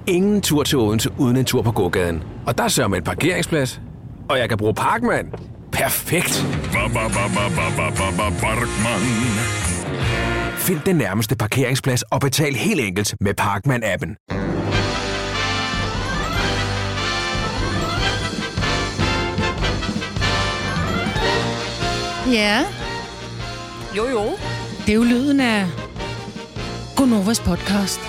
ingen tur til Odense uden en tur på gågaden. Og der sørger med en parkeringsplads. Og jeg kan bruge Parkman. Perfekt. Parkman. Find den nærmeste parkeringsplads og betal helt enkelt med Parkman-appen. Ja. Jo. Det er jo lyden af Gonovas podcast.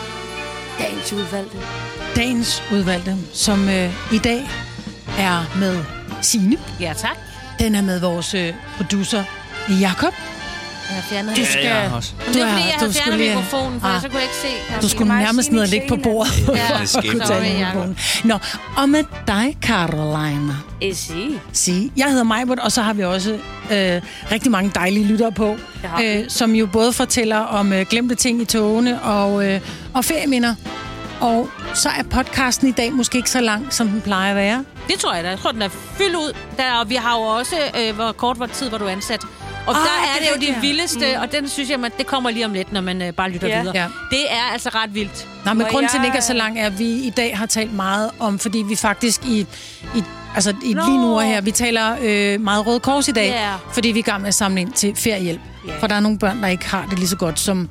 Dagens udvalgte, som i dag er med Signe. Ja, tak. Den er med vores producer Jakob. Du skal... Det er fordi, jeg havde fjernet mikrofonen, for så kunne jeg ikke se. Du skulle nærmest ned og ligge på bordet. Ja, sorry, Nå, og med dig, Caroline. Sige. Jeg hedder Majbert, og så har vi også rigtig mange dejlige lyttere på, som jo både fortæller om glemte ting i togene og ferieminder. Og så er podcasten i dag måske ikke så lang, som den plejer at være. Det tror jeg da. Jeg tror, den er fyldt ud. Og vi har jo også, hvor kort tid var du ansat. Og der er det jo det vildeste, og den synes jeg, det kommer lige om lidt, når man bare lytter videre. Ja. Det er altså ret vildt. Nej, men grunden til, at den ikke er så lang, er, at vi i dag har talt meget om, fordi vi faktisk lige nu her, vi taler meget Røde Kors i dag, fordi vi er i gang med at samle ind til feriehjælp. For der er nogle børn, der ikke har det lige så godt som...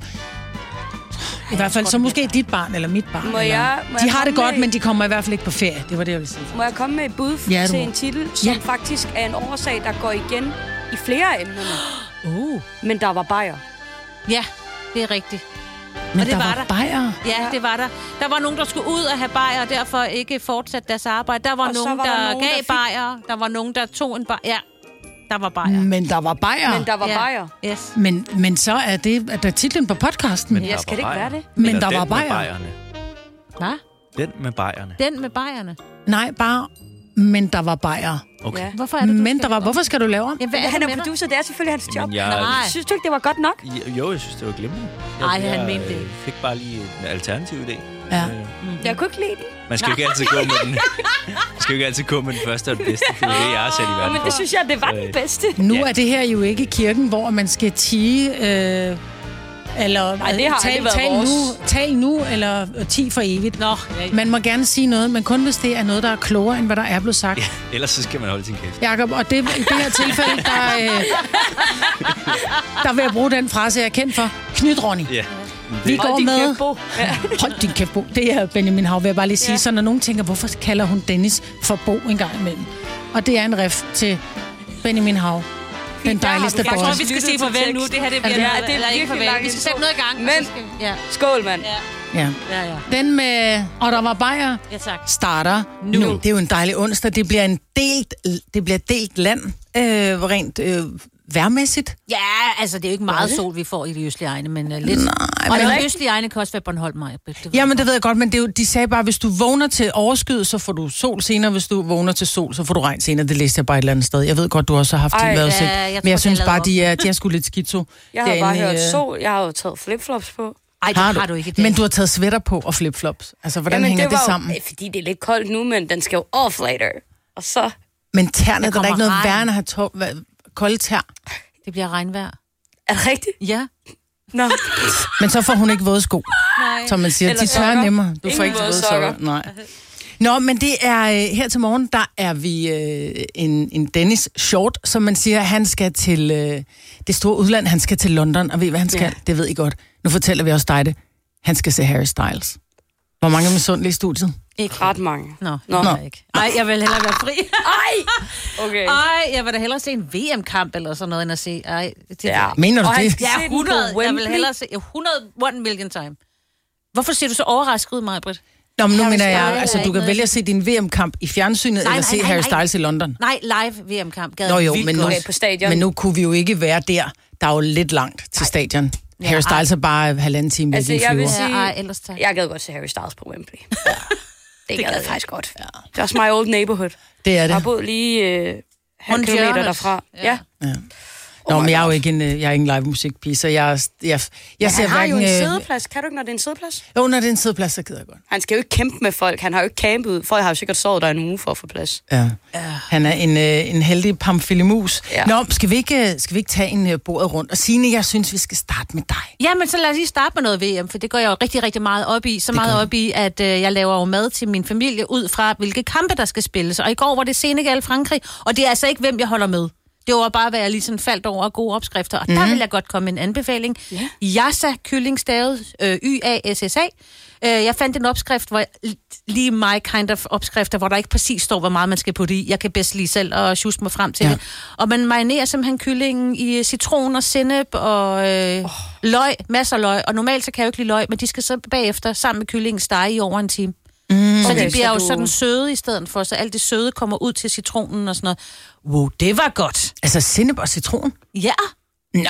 I hvert fald, så måske dit barn eller mit barn. De har det godt, men de kommer i hvert fald ikke på ferie. Det var det, jeg ville sige. Må jeg komme med et bud til en titel, som faktisk er en årsag, der går igen i flere emner. Men der var bajer. Ja, det er rigtigt. Men det var bajer? Ja, det var der. Der var nogen, der skulle ud og have bajer, og derfor ikke fortsat deres arbejde. Der var nogen, der gav bajer. Der var nogen, der tog en bajer. Ja. Der var bajer. Men der var bajer. Yes. Men så er det der titlen på podcasten. Ja, skal det ikke være det? Men der var bajer. Hvad? Den med bajerne. Den med bajerne. Nej, bare men der var bajer. Okay. Ja. Hvorfor er det, men der var hvorfor skal du lave om? Jamen, han er producer, det er selvfølgelig hans job. Synes du ikke det var godt nok? Jo, jeg synes det var glimrende. Nej, han mente det. Jeg fik bare lige en alternativ idé. Ja. Jeg kunne ikke lide den. Man skal jo ikke altid gå med den. Man skal jo ikke altid gå med den første og den bedste. Det er det, jeg har sat i verden. Men det synes jeg, det var den bedste. Nu er det her jo ikke kirken, hvor man skal tie... Eller tal nu, eller 10 for evigt. Man må gerne sige noget, men kun hvis det er noget, der er klogere, end hvad der er blevet sagt. Ja, ellers så skal man holde sin kæft. Jakob, og det, i det her tilfælde, der vil jeg bruge den frase, jeg er kendt for. Knyt, Ronny. Ja. Vi går med... Hold din kæft, Bo. Det er Benjamin Hav, vil jeg bare lige sige. Så når nogen tænker, hvorfor kalder hun Dennis for Bo en gang imellem? Og det er en ref til Benjamin Hav. Den dejligste boss. Jeg tror, vi skal sige farvel nu. Det her, det bliver ikke farvel. Vi skal sætte noget i gang. Men, skål, mand. Ja. Den med, og der var bajer, starter nu. Det er jo en dejlig onsdag. Det bliver delt land, rent vejrmæssigt. Ja, altså det er jo ikke meget sol, vi får i de østlige egne, men lidt. Nej, og de østlige egne kan også være Bornholm. Jamen, det ved jeg godt, men de sagde bare, hvis du vågner til overskyet, så får du sol senere. Hvis du vågner til sol, så får du regn senere. Det læste jeg bare et eller andet sted. Jeg ved godt, du også har haft det vejrudsigt. Men jeg synes bare, de er sgu lidt skizo. Jeg har bare hørt sol. Jeg har jo taget flipflops på. Ej, det har du ikke. Men du har taget sweater på og flipflops. Altså, hvordan hænger det sammen? Fordi det er lidt koldt nu, men den skal jo off later. Og så... Men tæerne, der er ikke noget værre end at have kolde tær. Det bliver regnvejr. Er det rigtigt? Ja. Nå. Men så får hun ikke våde sko. Nej. Som man siger, de tørrer nemmere. Du får ikke våde sokker. Nej. Nå, men det er her til morgen, der er vi en Dennis Short, som man siger, han skal til det store udland, han skal til London, og ved hvad han skal? Det ved I godt. Nu fortæller vi også dig det. Han skal se Harry Styles. Hvor mange er misundelige i studiet? Ikke ret mange. Nå. Ikke. Ej, jeg vil hellere være fri. Okay. Ej, jeg vil da hellere se en VM-kamp eller sådan noget, end at se... Mener du det? Ja, 100. Jeg vil hellere se 101 million time. Hvorfor ser du så overrasket ud, Maj-Britt? Nå, men nu mener jeg, altså du kan vælge at se din VM-kamp i fjernsynet, eller se Harry Styles i London. Nej, live VM-kamp. På stadion. Men nu kunne vi jo ikke være der. Der er jo lidt langt til stadion. Harry Styles er bare 1,5 time væk i en flyver. Jeg gad godt se Harry Styles på Wembley. Det gad jeg faktisk godt. Det er også my old neighborhood. Det er det. Jeg har boet lige 1 kilometer derfra. Ja. Nå, men jeg er jo ikke en live musikpige, så jeg ser han har hverken... jo en sædeplads. Kan du ikke, når det er en sædeplads? Jo, når det er en sædeplads, så gider jeg godt. Han skal jo ikke kæmpe med folk. Han har jo ikke campet. Folk har jo sikkert sovet der en uge for at få plads. Ja. Han er en heldig pamfilimus. Ja. Nå, skal vi ikke tage en bordet rundt? Og Signe, jeg synes, vi skal starte med dig. Ja, men så lad os lige starte med noget VM, for det går jeg jo rigtig, rigtig meget op i. Så meget op i, at jeg laver jo mad til min familie ud fra, hvilke kampe, der skal spilles. Og i går var det Senegal-Frankrig, og det er altså ikke, hvem jeg holder med. Det var bare, hvad jeg lige sådan faldt over gode opskrifter. Og der vil jeg godt komme med en anbefaling. Yassa kylling stavet, Y-A-S-S-A. Jeg fandt en opskrift, hvor lige my kind of opskrifter, hvor der ikke præcis står, hvor meget man skal putte i. Jeg kan bedst lige selv og sjuske mig frem til det. Og man marinerer simpelthen kyllingen i citron og sennep og løg, masser af løg. Og normalt så kan jeg jo ikke lide løg, men de skal så bagefter sammen med kyllingen stege i over en time. Så de bliver jo sådan søde i stedet for, så alt det søde kommer ud til citronen og sådan noget. Wow, det var godt. Altså sennep og citron? Ja. Nå,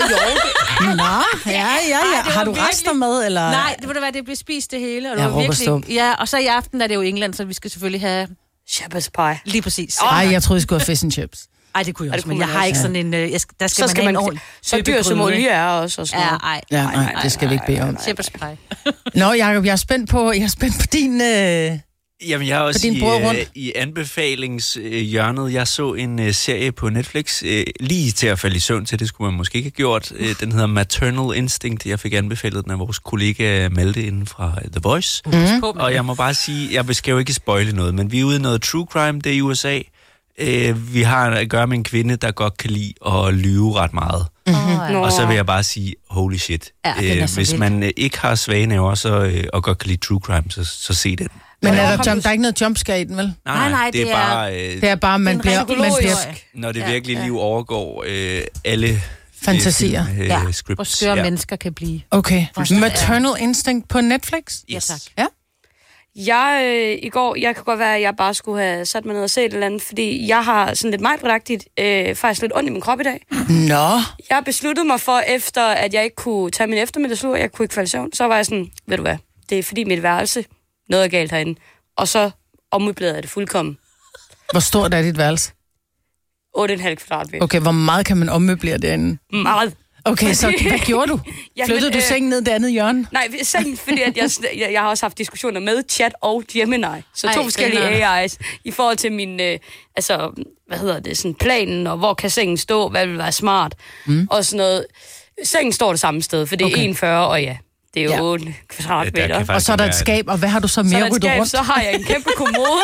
ja. Har du rester med, eller? Nej, det må da være, det bliver spist det hele. Og det var virkelig. Ja, og så i aften er det jo England, så vi skal selvfølgelig have... shepherd's pie. Lige præcis. Nej, jeg troede, I skulle have fish and chips. Ej, det kunne jeg også, men jeg har ikke sådan en... Der skal man have en ordentlig... Så dyr som olie er også. Og sådan nej, det skal vi ikke bede om. Shepherd's pie. Nå, Jacob, jeg er spændt på din... Jamen, jeg er også i anbefalingshjørnet. Jeg så en serie på Netflix, lige til at falde i søvn til, det skulle man måske ikke have gjort. Den hedder Maternal Instinct. Jeg fik anbefalet den af vores kollega Malte inden fra The Voice. Og jeg må bare sige, jeg skal jo ikke spoile noget, men vi er ude i noget true crime, det er i USA. Vi har at gøre med en kvinde, der godt kan lide at lyve ret meget. Og så vil jeg bare sige, holy shit. Hvis man ikke har svage næver og godt kan lide true crime, så se den. Men der er ikke noget jumpscare i den, vel? Nej, det er bare, man bliver... Når det virkelig liv overgår alle... fantasier. Scripts. Hvor skøre mennesker kan blive. Okay. Maternal Instinct på Netflix? Yes. Ja, tak. Ja. I går, jeg kan godt være, at jeg bare skulle have sat mig ned og set et eller andet, fordi jeg har sådan lidt majbredagtigt, faktisk lidt ondt i min krop i dag. Nå. Jeg besluttede mig for, efter at jeg ikke kunne tage min eftermiddagslur, jeg kunne ikke falde i søvn, så var jeg sådan, ved du hvad, det er fordi mit værelse, noget er galt herinde. Og så ommøblerede jeg det fuldkommen. Hvor stort er dit værelse? 8,5 kvadratmeter. Okay, hvor meget kan man ommøblere derinde? Meget. Okay, så hvad gjorde du? Flyttede du sengen ned det andet hjørne? Nej, sengen, fordi at jeg har også haft diskussioner med Chat og Gemini. Så to forskellige AI's i forhold til min, sådan planen, og hvor kan sengen stå, hvad vil være smart, og sådan noget. Sengen står det samme sted, for det er 41, og ja, det er jo 8 kvadratmeter. Og så er der et skab, og hvad har du så mere ryddet rundt? Så har jeg en kæmpe kommode.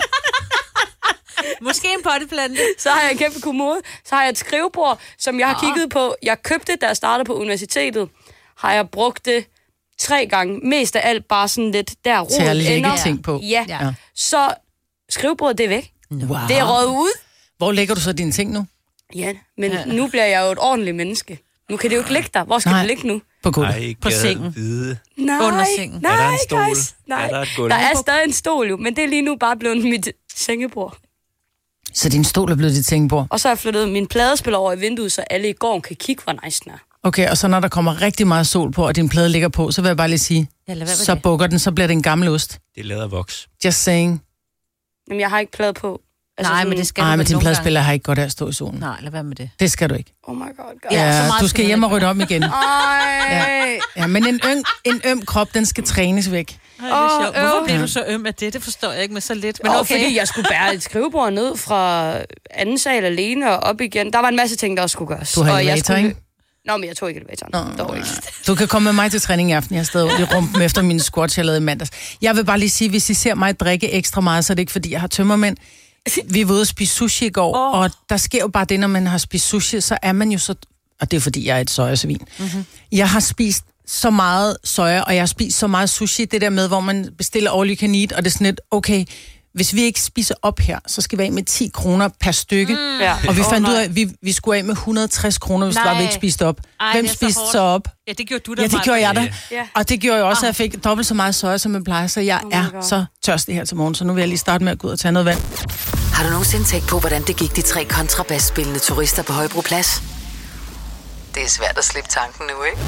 Måske en potteplante. Så har jeg en kæmpe kommode. Så har jeg et skrivebord, som jeg har kigget på. Jeg købte, da jeg startede på universitetet. Har jeg brugt det 3 gange. Mest af alt bare sådan lidt der til at lægge ting på. Ja. Så skrivebordet, det er væk. Wow. Det er røget ud. Hvor lægger du så dine ting nu? Ja, men nu bliver jeg jo et ordentligt menneske. Nu kan det jo ikke ligge der. Hvor skal det ligge nu? På gulvet. På sengen. Nej, under sengen. Nej, er der en stol? Guys, nej. Er der et gulv? Der er stadig en stol jo, men det er lige nu bare blevet mit sengebord. Så din stol er blevet dit sengebord? Og så har jeg flyttet min pladespiller over i vinduet, så alle i gården kan kigge, hvor nice den er. Okay, og så når der kommer rigtig meget sol på, og din plade ligger på, så vil jeg bare lige sige, så bukker den, så bliver det en gammel ost. Det er lædervoks. Just saying. Jamen, jeg har ikke plade på. Altså, nej, men det skal men din pladespiller har ikke godt af at stå i solen. Nej, lad være med det. Det skal du ikke. Oh my god. Ja, du skal hjem og rydde om igen. Ej. Ja, men en øm krop, den skal trænes væk. Hvorfor bliver du så øm af det? Det forstår jeg ikke med så lidt. Men okay. Fordi jeg skulle bære et skrivebord ned fra anden sal alene og op igen. Der var en masse ting, der også skulle gøres. Du har elevator, ikke? Nå, men jeg tog ikke elevatoren. Du kan komme med mig til træning i aften. Jeg har stadig ondt i rumpen efter mine squats, jeg lavede i mandags. Jeg vil bare lige sige, hvis I ser mig drikke ekstra meget, så er det ikke, fordi jeg har tømmermænd. Vi var ude at spise sushi i går, og der sker jo bare det, når man har spist sushi, så er man jo så... Og det er, fordi jeg er et sojasvin. Mm-hmm. Jeg har spist så meget soja, og jeg har spist så meget sushi, det der med, hvor man bestiller all you can eat, og det er sådan lidt, okay, hvis vi ikke spiser op her, så skal vi af med 10 kroner per stykke. Og vi fandt ud af, at vi skulle af med 160 kroner, hvis vi ikke spiste op. Hvem spiste så op? Ja, det gjorde du da. Ja, det gjorde jeg da. Og det gjorde jo også, at jeg fik dobbelt så meget soja, som jeg plejer, så jeg er så tørstig her til morgen, så nu vil jeg lige starte med at gå ud og tage noget vand. Har du nogensinde tænkt på, hvordan det gik de 3 kontrabasspillende turister på Højbroplads? Det er svært at slippe tanken nu, ikke?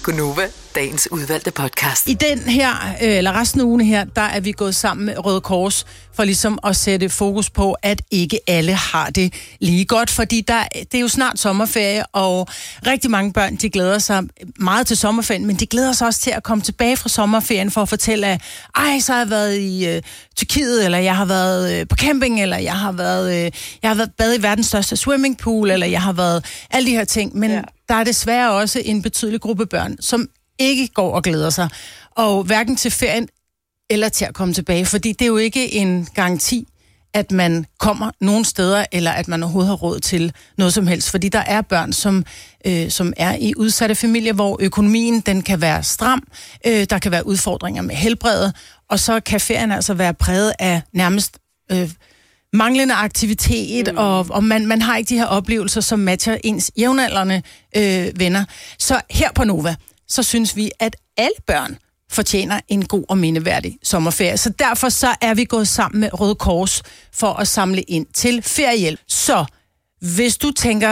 Gunova, dagens udvalgte podcast. I den her, eller resten af ugen her, der er vi gået sammen med Røde Kors for ligesom at sætte fokus på, at ikke alle har det lige godt, fordi det er jo snart sommerferie, og rigtig mange børn, de glæder sig meget til sommerferien, men de glæder sig også til at komme tilbage fra sommerferien for at fortælle, at så har jeg været i Tyrkiet, eller jeg har været på camping, eller jeg har været badet i verdens største swimmingpool, eller jeg har været alle de her ting, men der er desværre også en betydelig gruppe børn, som ikke går og glæder sig, og hverken til ferien eller til at komme tilbage, fordi det er jo ikke en garanti, at man kommer nogen steder, eller at man overhovedet har råd til noget som helst, fordi der er børn, som er i udsatte familier, hvor økonomien, den kan være stram, der kan være udfordringer med helbredet, og så kan ferien altså være præget af nærmest manglende aktivitet, og man har ikke de her oplevelser, som matcher ens jævnaldrende venner. Så her på Nova, så synes vi, at alle børn fortjener en god og mindeværdig sommerferie. Så derfor så er vi gået sammen med Røde Kors for at samle ind til feriehjælp. Så hvis du tænker,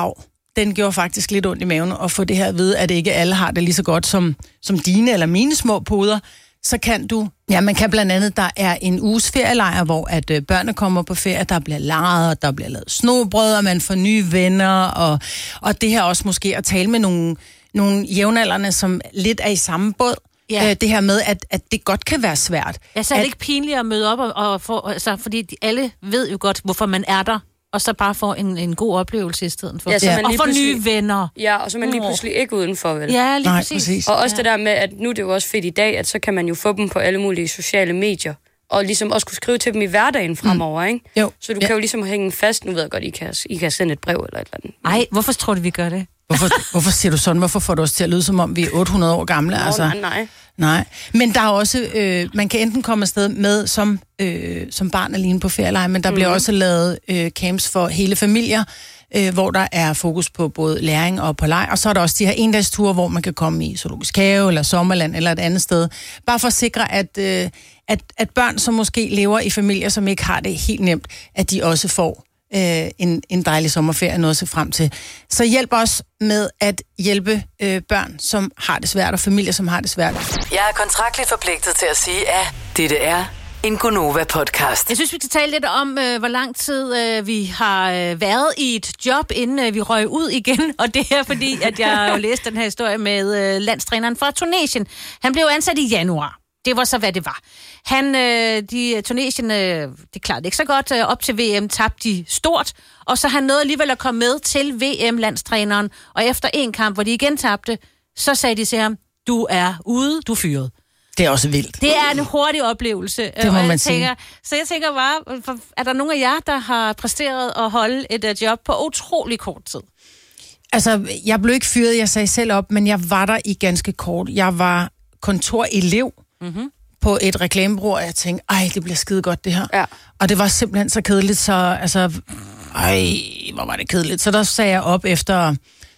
den gjorde faktisk lidt ondt i maven at få det her at vide, at ikke alle har det lige så godt som dine eller mine små poder, så kan du, man kan blandt andet, der er en uges ferielejr, hvor at børnene kommer på ferie, der bliver leget, og der bliver lavet snobrød, og man får nye venner, og det her også måske at tale med nogle jævnaldrende, som lidt er i samme båd. Ja. Det her med, at det godt kan være svært. Ja, så er det ikke pinligt at møde op, og fordi alle ved jo godt, hvorfor man er der, og så bare får en god oplevelse i stedet for. Ja, og få nye venner. Ja, og så er man lige pludselig ikke udenfor, vel? Ja, lige præcis. Og også det der med, at nu er det jo også fedt i dag, at så kan man jo få dem på alle mulige sociale medier, og ligesom også kunne skrive til dem i hverdagen fremover, ikke? Jo. Så du kan jo ligesom hænge fast. Nu ved jeg godt, I kan sende et brev eller et eller andet. Ej, hvorfor tror du, vi gør det? Hvorfor siger du sådan? Hvorfor får du os til at lyde, som om vi er 800 år gamle? Nej. Men der er også, man kan enten komme afsted med som barn alene på ferielejr, men der bliver også lavet camps for hele familier, hvor der er fokus på både læring og på leg. Og så er der også de her endagsture, hvor man kan komme i Zoologisk Have eller Sommerland eller et andet sted. Bare for at sikre, at børn, som måske lever i familier, som ikke har det helt nemt, at de også får en dejlig sommerferie, noget at se frem til. Så hjælp os med at hjælpe børn, som har det svært, og familier, som har det svært. Jeg er kontraktligt forpligtet til at sige, at dette er en Gunova-podcast. Jeg synes, vi skal tale lidt om, hvor lang tid vi har været i et job, inden vi røg ud igen. Og det er fordi, at jeg jo læste den her historie med landstræneren fra Tunesien. Han blev ansat i januar. Det var så, hvad det var. Tunesien, det klarede ikke så godt. Op til VM tabte de stort, og så han nåede alligevel at komme med til VM-landstræneren. Og efter en kamp, hvor de igen tabte, så sagde de til ham, du er ude, du er fyret. Det er også vildt. Det er en hurtig oplevelse. Det må man sige. Så jeg tænker bare, er der nogen af jer, der har præsteret at holde et job på utrolig kort tid? Altså, jeg blev ikke fyret, jeg sagde selv op, men jeg var der i ganske kort. Jeg var kontorelev på et reklamebureau, og jeg tænkte, det bliver skide godt det her. Ja. Og det var simpelthen så kedeligt, så hvor var det kedeligt. Så der sagde jeg op efter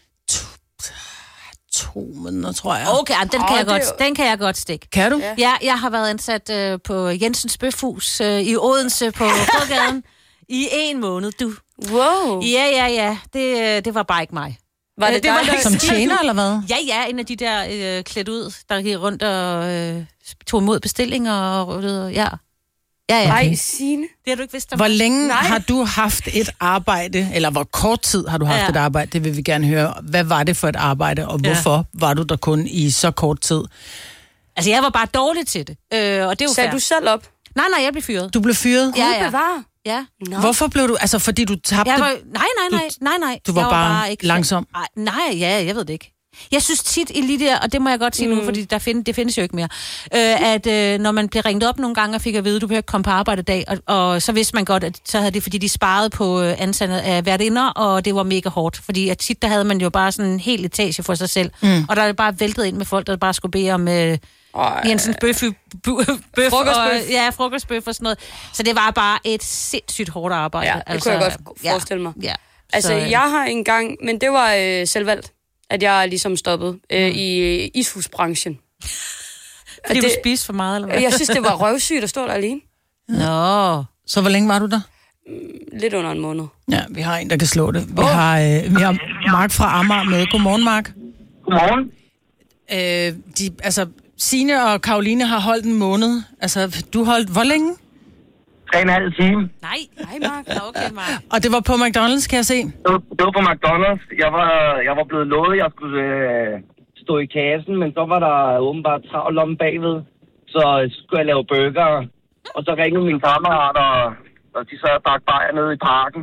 2 måneder, tror jeg. Okay, den kan jeg godt stikke. Kan du? Ja, jeg har været ansat på Jensens Bøfhus i Odense på Fodgaden i 1 måned, du. Wow. Ja. Det var bare ikke mig. Var det dig, som tjener, eller hvad? Ja, en af de der klædt ud, der gik rundt og tog imod bestillinger og ja. Ej, Signe. Det har du ikke vidst om. Hvor længe har du haft et arbejde, eller hvor kort tid har du haft et arbejde? Det vil vi gerne høre. Hvad var det for et arbejde, og hvorfor var du der kun i så kort tid? Altså, jeg var bare dårlig til det. Og det er jo sagde du selv op? Nej, jeg blev fyret. Du blev fyret? Ja. Ja. No. Hvorfor blev du... Altså, fordi du tabte... Nej. Du var bare ikke langsom? Jeg ved det ikke. Jeg synes tit i lige der, og det må jeg godt sige nu, fordi det findes jo ikke mere, at når man bliver ringet op nogle gange og fik at vide, du behøver ikke komme på arbejde i dag, og så vidste man godt, at så havde det, fordi de sparede på antallet af værtinder, og det var mega hårdt, fordi at tit der havde man jo bare sådan en hel etage for sig selv, og der er bare væltet ind med folk, der bare skulle bede om Jensens frokostbøf og sådan noget. Så det var bare et sindssygt hårdt arbejde. Ja, det kunne jeg godt forestille mig. Ja. Altså, jeg har engang, men det var selvvalgt, at jeg ligesom stoppede i ishusbranchen. Fordi du spiste for meget, eller hvad? Jeg synes, det var røvsygt at stå der alene. Nå, så hvor længe var du der? Lidt under 1 måned. Ja, vi har en, der kan slå det. Vi har Mark fra Amager med. Godmorgen, Mark. Godmorgen. Signe og Karoline har holdt en måned. Altså, du holdt hvor længe? 3,5 time. Nej, Mark. Okay, Mark. Og det var på McDonald's, kan jeg se? Det var på McDonald's. Jeg var blevet lovet, at jeg skulle stå i kassen, men så var der åbenbart travlt om bagved. Så skulle jeg lave burger. Og så ringede mine kammerater, og de sad og drak bajer nede i parken.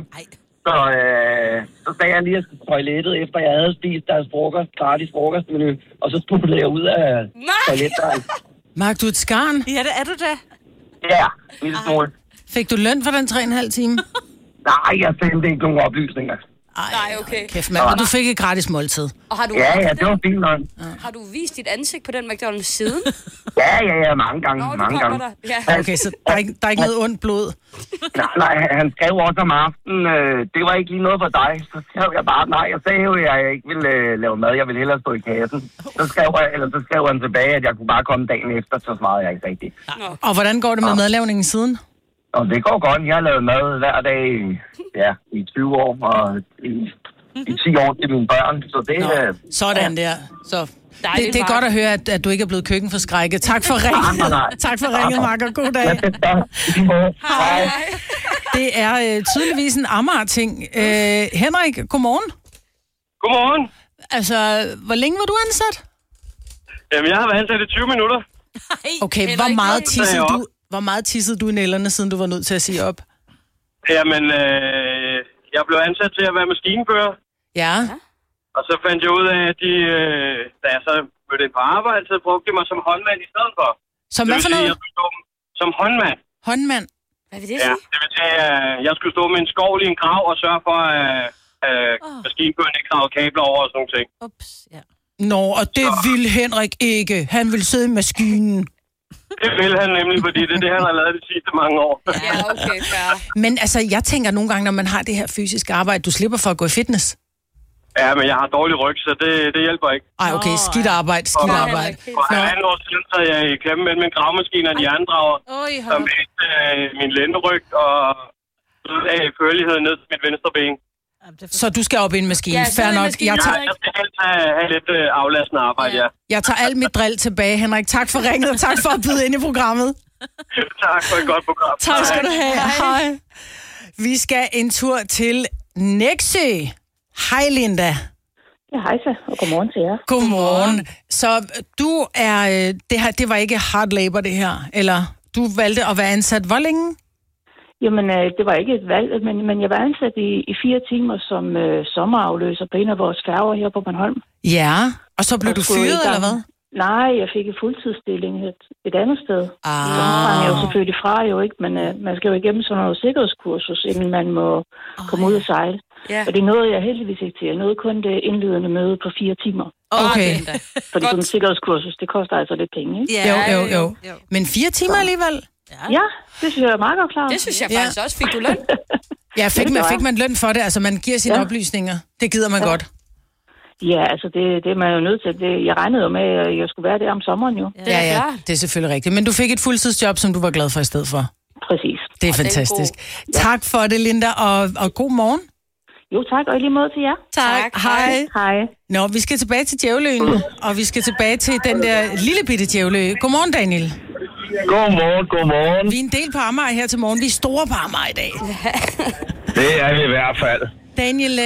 Så sagde jeg lige, at jeg skulle på toilettet, efter jeg havde spist deres gratis frokostmenu. Og så stuppede jeg ud af toilettet. Mark, du er et skarn. Ja, det er du da. Ja, en lille smule. Fik du løn for den 3,5 time? Nej, jeg sendte ikke nogen oplysninger. Nej, okay. Kæft, mand. Og du fik et gratis måltid. Og har du Ja, det var fint nok. Har du vist dit ansigt på den McDonald's siden? Ja, mange gange. Mange gange. Ja. Okay, så der er ikke noget ondt blod? Nej, han skrev også om aftenen, det var ikke lige noget for dig. Så skrev jeg bare, nej, jeg sagde jo, at jeg ikke ville lave mad, jeg ville hellere stå i kassen. Så skrev han tilbage, at jeg kunne bare komme dagen efter, så svarede jeg ikke rigtigt. Og hvordan går det med madlavningen siden? Og det går godt. Jeg har lavet mad hver dag i 20 år, og i 10 år til mine børn. Så det sådan der. Så det er godt at høre, at du ikke er blevet køkkenforskrækket. Tak for ringet. Tak for ringet, Mark, og god dag. Hej. Det er tydeligvis en Amager-ting. Henrik, godmorgen. Godmorgen. Altså, hvor længe var du ansat? Jamen, jeg har været ansat i 20 minutter. Okay, hvor meget tissede du i nælderne, siden du var nødt til at sige op? Jamen, jeg blev ansat til at være maskinfører. Ja. Og så fandt jeg ud af, at da jeg så mødte ind på arbejde, så brugte de mig som håndmand i stedet for. Som hvad for noget? Som håndmand. Håndmand? Hvad vil det sige? Ja, det vil sige, at jeg skulle stå med en skovl i en grav og sørge for, at maskinføren ikke kravede kabler over og sådan nogle ting. Ups, ja. Nå, og det ville Henrik ikke. Han ville sidde i maskinen. Det vil han nemlig, fordi det er det, han har lavet de sidste mange år. Ja, okay, fair. Men altså, jeg tænker nogle gange, når man har det her fysiske arbejde, du slipper for at gå i fitness. Ja, men jeg har dårlig ryg, så det hjælper ikke. Ej, okay, skidt arbejde. For 1,5 år siden, så jeg i klemme mellem en gravmaskine og en jerndrager, som hægte min lænderyg og af førligheden ned til mit venstre ben. Så du skal op i en maskine. Ja, fair nok. Jeg skal helst have lidt aflastende arbejde, ja. Jeg tager alt mit drill tilbage, Henrik. Tak for ringet, og tak for at byde ind i programmet. Tak for et godt program. Tak skal du have. Hej. Vi skal en tur til Nexø. Hej, Linda. Ja, hej så, og godmorgen til jer. Godmorgen. Så du er... Det var ikke hard labor, det her? Eller du valgte at være ansat hvor længe? Jamen, det var ikke et valg, men jeg var ansat i 4 timer som sommerafløser på en af vores færger her på Bornholm. Ja, og så blev du fyret, eller hvad? Nej, jeg fik en fuldtidsstilling et andet sted. Så sprang jeg jo selvfølgelig fra ikke, men man skal jo igennem sådan noget sikkerhedskursus, inden man må komme ud og sejle. Yeah. Og det nåede jeg heldigvis ikke til. Jeg nåede kun det indledende møde på 4 timer. Okay. Fordi sådan en sikkerhedskursus, det koster altså lidt penge, ikke? Yeah. Jo. Men 4 timer alligevel? Ja, det synes jeg er meget klart. Det synes jeg faktisk også. Fik du løn? Ja, fik man løn for det? Altså, man giver sine oplysninger. Det gider man godt. Ja, altså det er man jo nødt til. Jeg regnede jo med, at jeg skulle være der om sommeren jo. Ja, det er selvfølgelig rigtigt. Men du fik et fuldtidsjob, som du var glad for i stedet for. Præcis. Det er fantastisk. Tak for det, Linda, og god morgen. Jo, tak, og i lige måde til jer. Tak. Hej. Hej. Nå, vi skal tilbage til Djævløen, og vi skal tilbage til den der lille bitte Djævlø. Godmorgen, Daniel. Godmorgen. Vi er en del på Amager her til morgen. Vi er store på Amager i dag. Det er vi i hvert fald. Daniel...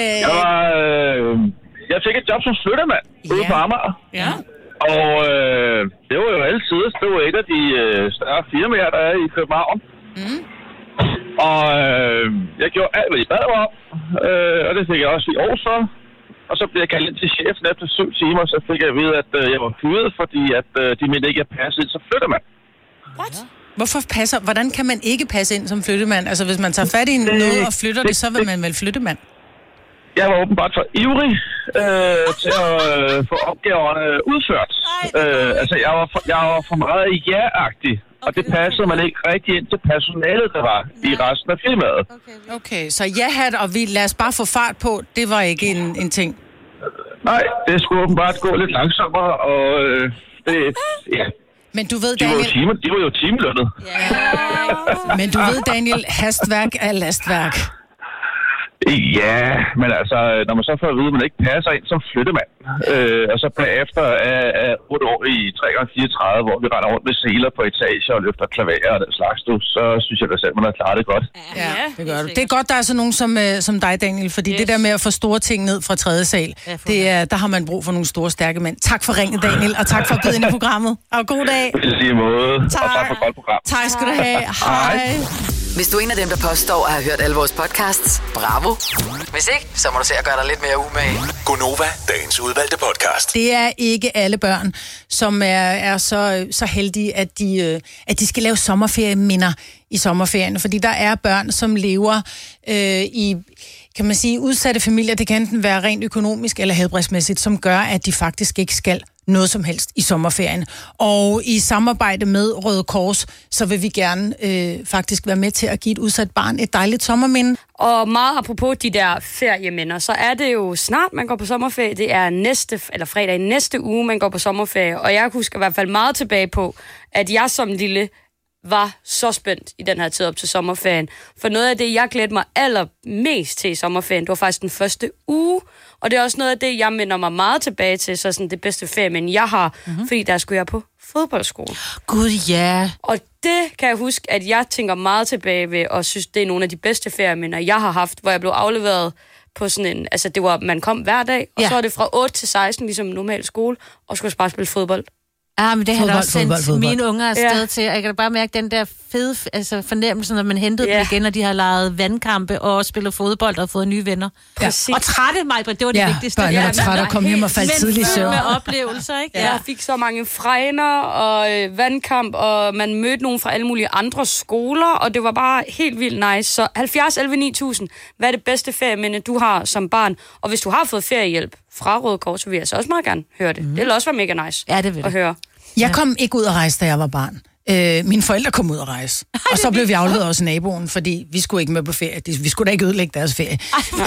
Jeg fik et job som flyttermand ude på Amager. Ja. Og det var jo altid. Det var et af de større firmaer, der er i København. Mm. Og jeg gjorde alt, hvad de bad om. Og det fik jeg også i år så. Og så blev jeg kaldt ind til chefen efter 7 timer. Så fik jeg at vide, at jeg var fyret, fordi at de mente ikke, at jeg passede ind som flyttermand. What? Hvordan kan man ikke passe ind som flyttemand? Altså, hvis man tager fat i noget og flytter det, så vil man vel flyttemand? Jeg var åbenbart for ivrig til at få opgaverne udført. Altså, jeg var for meget ja-agtig, og det passede man ikke rigtig ind til personalet, der var i resten af firmaet. Okay, så ja-hat og lad os bare få fart på, det var ikke en ting? Nej, det skulle åbenbart gå lidt langsommere, og ja... Men du ved, Daniel... De var jo timelønnet. Ja. Men du ved, Daniel, hastværk er lastværk. Ja, men altså, når man så får at vide, at man ikke passer ind, så flytter man. Og så bagefter af 8 år i 3x34, hvor vi render rundt med seler på etager og løfter klaver og den slags, så synes jeg da selv, man har klaret det godt. Ja, det gør du. Det er godt, der er sådan nogen som dig, Daniel, fordi det der med at få store ting ned fra 3. sal, der har man brug for nogle store, stærke mænd. Tak for ringet, Daniel, og tak for at byde ind i programmet. Og god dag. Det er måde. Tak. Og tak for et godt program. Tak skal du have. Hej. Hvis du er en af dem, der påstår at have hørt alle vores podcasts, bravo. Hvis ikke, så må du se at gøre dig lidt mere umage. Gonova, dagens udvalgte podcast. Det er ikke alle børn, som er så heldige, at de skal lave sommerferieminder i sommerferien. Fordi der er børn, som lever i, kan man sige, udsatte familier. Det kan enten være rent økonomisk eller helbredsmæssigt, som gør, at de faktisk ikke skal noget som helst i sommerferien. Og i samarbejde med Røde Kors, så vil vi gerne faktisk være med til at give et udsat barn et dejligt sommerminde. Og meget apropos de der ferieminder, så er det jo snart, man går på sommerferie. Det er fredag i næste uge, man går på sommerferie. Og jeg husker i hvert fald meget tilbage på, at jeg som lille var så spændt i den her tid op til sommerferien. For noget af det, jeg glædte mig allermest til i sommerferien, det var faktisk den første uge. Og det er også noget af det, jeg minder mig meget tilbage til, så sådan det bedste feriemind, jeg har, fordi der skulle jeg på fodboldskole. Gud, ja. Og det kan jeg huske, at jeg tænker meget tilbage ved, og synes, det er nogle af de bedste ferieminder, jeg har haft, hvor jeg blev afleveret på sådan en, altså det var, man kom hver dag, og så var det fra 8 til 16, ligesom normal skole, og skulle bare spille fodbold. Ja, men det har også sendt mine unger afsted til. Jeg kan da bare mærke den der fede fornemmelse, når man hentede dem igen, og de har leget vandkampe og spillet fodbold og fået nye venner. Ja. Og trætte mig, det var det vigtigste. Børnene var trætte og kom hjem og faldt tidligt i søvn. Med oplevelser, ikke? Jeg fik så mange fregner og vandkamp, og man mødte nogen fra alle mulige andre skoler, og det var bare helt vildt nice. Så 70 11 9000, hvad er det bedste ferieminde, du har som barn? Og hvis du har fået feriehjælp fra Røde Kors, så vil jeg så også meget gerne høre det. Det vil også være mega nice at høre. Jeg kom ikke ud at rejse, da jeg var barn. Mine forældre kom ud at rejse. Og så blev vi afleveret hos naboen, fordi vi skulle ikke med på ferie. Vi skulle da ikke ødelægge deres ferie.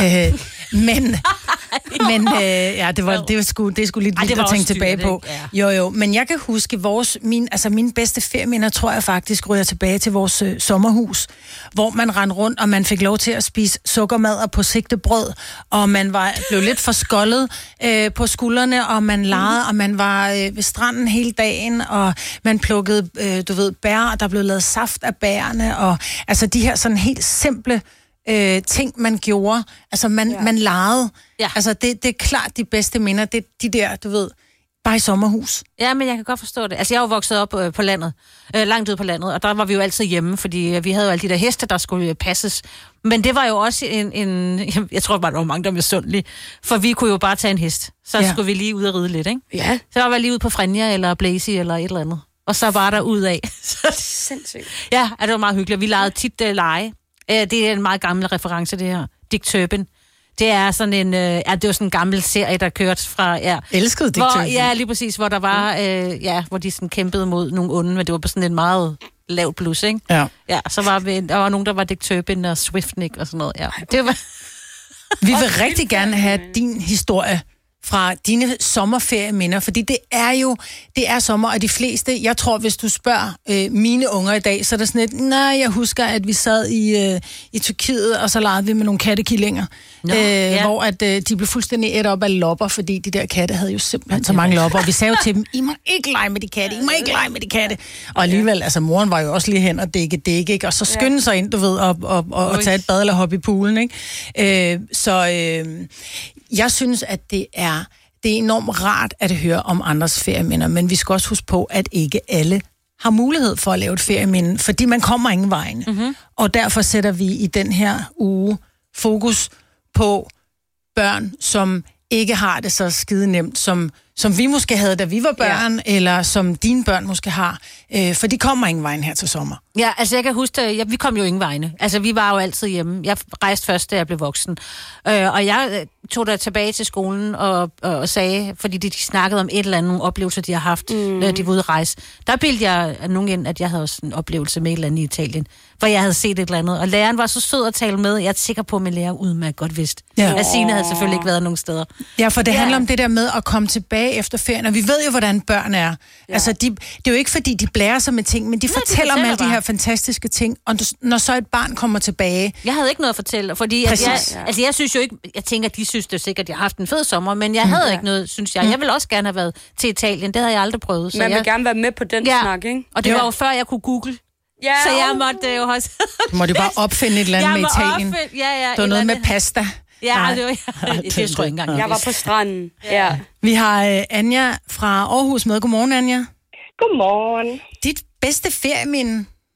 Men det er sgu lidt vildt at tænke tilbage på. Jo, men jeg kan huske mine bedste ferieminder, tror jeg faktisk, ryger tilbage til vores sommerhus, hvor man rendte rundt, og man fik lov til at spise sukkermad på sigtebrød, og man blev lidt forskoldet på skuldrene, og man legede, og man var ved stranden hele dagen, og man plukkede bær, og der blev lavet saft af bærene, og altså de her sådan helt simple ting, man gjorde. Altså, man legede. Ja. Altså, det er klart de bedste minder. Det er de der, bare i sommerhus. Ja, men jeg kan godt forstå det. Altså, jeg er jo vokset op på landet, langt ude på landet, og der var vi jo altid hjemme, fordi vi havde jo alle de der heste, der skulle passes. Men det var jo også jeg tror bare, der var mange, der var misundelige, for vi kunne jo bare tage en hest. Så skulle vi lige ud og ride lidt, ikke? Ja. Så var vi lige ude på Frenja eller Blazy eller et eller andet. Og så var der ud af. Sindssygt. Ja, det var meget hyggeligt. Vi legede tit lege. Det er en meget gammel reference, det her. Dick Turpin. Det er sådan en, det var sådan en gammel serie, der kørte fra, Elskede Dick Turpin. Ja, lige præcis, hvor der var, hvor de sådan kæmpede mod nogle onde, men det var på sådan en meget lavt blus, ikke? Ja. Ja, så der var nogen, der var Dick Turpin og Swiftnick og sådan noget, ja. Det var... Vi vil rigtig gerne have din historie fra dine sommerferieminder, fordi det er sommer, og de fleste, jeg tror, hvis du spørger mine unger i dag, så er der sådan et, jeg husker, at vi sad i Tyrkiet, og så legede vi med nogle kattekillinger, hvor at de blev fuldstændig ædt op af lopper, fordi de der katte havde jo simpelthen så mange lopper, og vi sagde jo til dem, I må ikke lege med de katte, I må ikke lege med de katte. Og alligevel, altså moren var jo også lige hen og dække, ikke? Og så skynde sig ind, og tage et bad eller hoppe i poolen, ikke? Jeg synes, at det er enormt rart at høre om andres ferieminder, men vi skal også huske på, at ikke alle har mulighed for at lave et ferieminde, fordi man kommer ingen vejen. Mm-hmm. Og derfor sætter vi i den her uge fokus på børn, som ikke har det så skide nemt, som vi måske havde, da vi var børn, eller som dine børn måske har, for de kommer ingen vejen her til sommer. Ja, altså jeg kan huske, vi kom jo ingen vegne. Altså vi var jo altid hjemme. Jeg rejste først, da jeg blev voksen. Og jeg tog der tilbage til skolen og sagde, fordi de snakkede om et eller andet oplevelser, de har haft, da de var ude at rejse. Der bildte jeg nogen ind, at jeg havde også en oplevelse med et eller andet i Italien, hvor jeg havde set et eller andet. Og læreren var så sød at tale med. Jeg er sikker på, at min lærer udmærket godt vidste. Ja. At Signe havde selvfølgelig ikke været nogen steder. Ja, for det handler om det der med at komme tilbage tilbage efter ferien, og vi ved jo, hvordan børn er. Ja. Altså, det er jo ikke, fordi de blærer sig med ting, men de fortæller om alle de her fantastiske ting, og når så et barn kommer tilbage... Jeg havde ikke noget at fortælle, fordi jeg synes jo ikke... Jeg tænker, de synes det sikkert, at jeg har haft en fed sommer, men jeg havde ikke noget, synes jeg. Jeg ville også gerne have været til Italien, det havde jeg aldrig prøvet. Man vil gerne være med på den snak, ikke? Og det var jo før, jeg kunne google. Ja, så jeg måtte jo også... Du måtte bare opfinde et eller andet med Italien. Det var noget med pasta. Ja, det tror jeg ikke engang. Jeg var på stranden. Ja. Vi har Anja fra Aarhus med. Godmorgen, Anja. Godmorgen. Dit bedste ferieminde?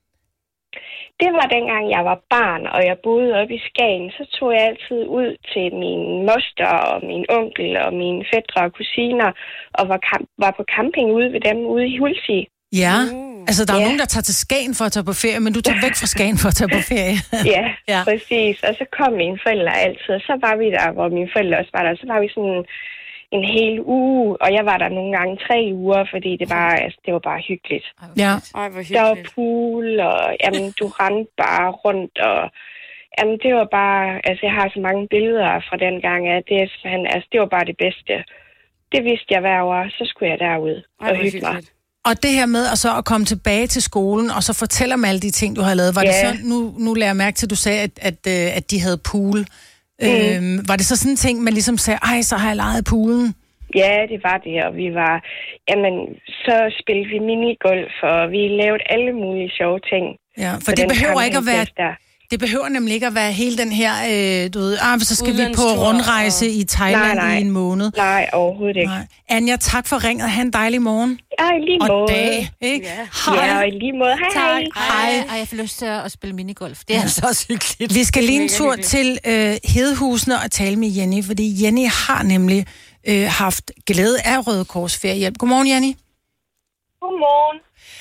Det var dengang, jeg var barn, og jeg boede oppe i Skagen. Så tog jeg altid ud til min moster og min onkel og mine fætre og kusiner, og var på camping ude ved dem ude i Hulsig. Ja, altså der er nogen, der tager til Skagen for at tage på ferie, men du tager væk fra Skagen for at tage på ferie. ja, præcis. Og så kom mine forældre altid, og så var vi der, hvor mine forældre også var der. Så var vi sådan en hel uge, og jeg var der nogle gange 3 uger, fordi det var bare hyggeligt. Ja. Ej, hvor hyggeligt. Der var pool, og jamen, du rendte bare rundt, og jamen, det var bare, altså jeg har så mange billeder fra den gang, at det var bare det bedste. Det vidste jeg hver år, så skulle jeg derud og hygge mig. Og det her med at komme tilbage til skolen, og så fortælle om alle de ting, du har lavet. Var det så, nu lader jeg mærke til, at du sagde, at de havde pool. Var det så sådan en ting, man ligesom sagde, ej, så har jeg leget poolen? Ja, det var det, og vi var, jamen, så spillede vi minigolf, og vi lavede alle mulige sjove ting. Ja, for det behøver ikke at være... Det behøver nemlig ikke at være hele den her, du ved, så skal vi på rundrejse i Thailand i en måned. Nej, overhovedet ikke. Nej. Anja, tak for ringet. Ha' en dejlig morgen. Ja, i lige måde. Og dag, ikke? Ja, og i lige måde. Hej. Ej, jeg får lyst til at spille minigolf. Det er altså også hyggeligt. Vi skal lige en tur til Hedehusene og tale med Jenny, fordi Jenny har nemlig haft glæde af Røde Kors Feriehjælp. Godmorgen, Jenny. Godmorgen.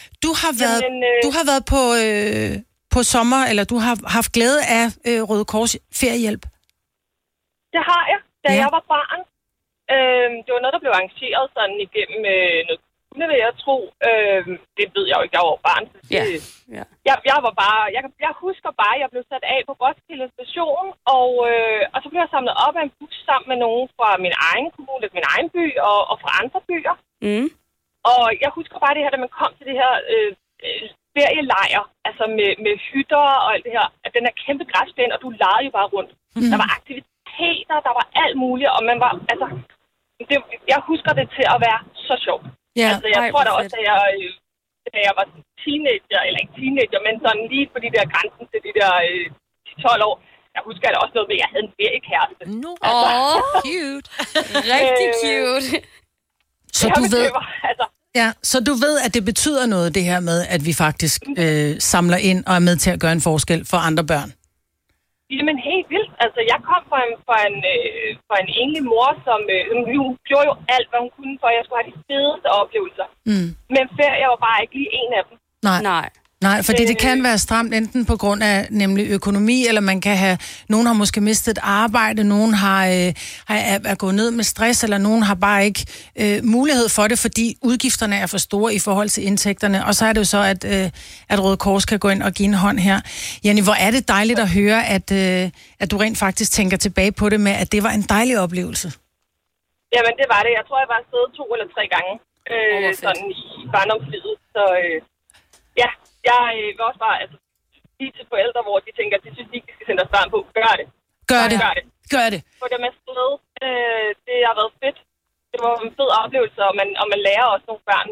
Du har været på sommer, eller du har haft glæde af Røde Kors Feriehjælp? Det har jeg, da jeg var barn. Det var noget, der blev arrangeret sådan igennem noget kommune, vil jeg tro. Det ved jeg jo ikke, jeg var barn. Jeg husker bare, at jeg blev sat af på Roskilde Station, og så blev jeg samlet op af en bus sammen med nogen fra min egen kommune, min egen by og fra andre byer. Mm. Og jeg husker bare det her, da man kom til det her... ferielejr, altså med hytter og alt det her, at den er kæmpe græsplæne, og du legede jo bare rundt. Mm-hmm. Der var aktiviteter, der var alt muligt, og man var, altså, jeg husker det til at være så sjovt. Ja, altså, jeg tror da også, da jeg var teenager, eller ikke teenager, men sådan lige på de der grænsen til de der 12 år, jeg husker da også noget med, at jeg havde en feriekæreste. Cute. Rigtig cute. Så du ved... Ja, så du ved, at det betyder noget, det her med, at vi faktisk samler ind og er med til at gøre en forskel for andre børn? Jamen helt vildt. Altså, jeg kom fra en enlig mor, som hun gjorde jo alt, hvad hun kunne, for at jeg skulle have de fedeste oplevelser. Mm. Men ferie var bare ikke lige en af dem. Nej, fordi det kan være stramt enten på grund af nemlig økonomi, eller man kan have, nogen har måske mistet et arbejde, nogen er gået ned med stress, eller nogen har bare ikke mulighed for det, fordi udgifterne er for store i forhold til indtægterne. Og så er det jo så, at Røde Kors kan gå ind og give en hånd her. Jenny, hvor er det dejligt at høre, at du rent faktisk tænker tilbage på det med, at det var en dejlig oplevelse. Jamen, det var det. Jeg tror, jeg var afsted 2 eller 3 gange sådan i barndomslivet. Så ja, jeg vil også bare sige til forældre, hvor de tænker, at de synes, de ikke skal sende deres barn på. Gør det. Få dem afsted. Det har været fedt. Det var en fed oplevelse, og man lærer også nogle børn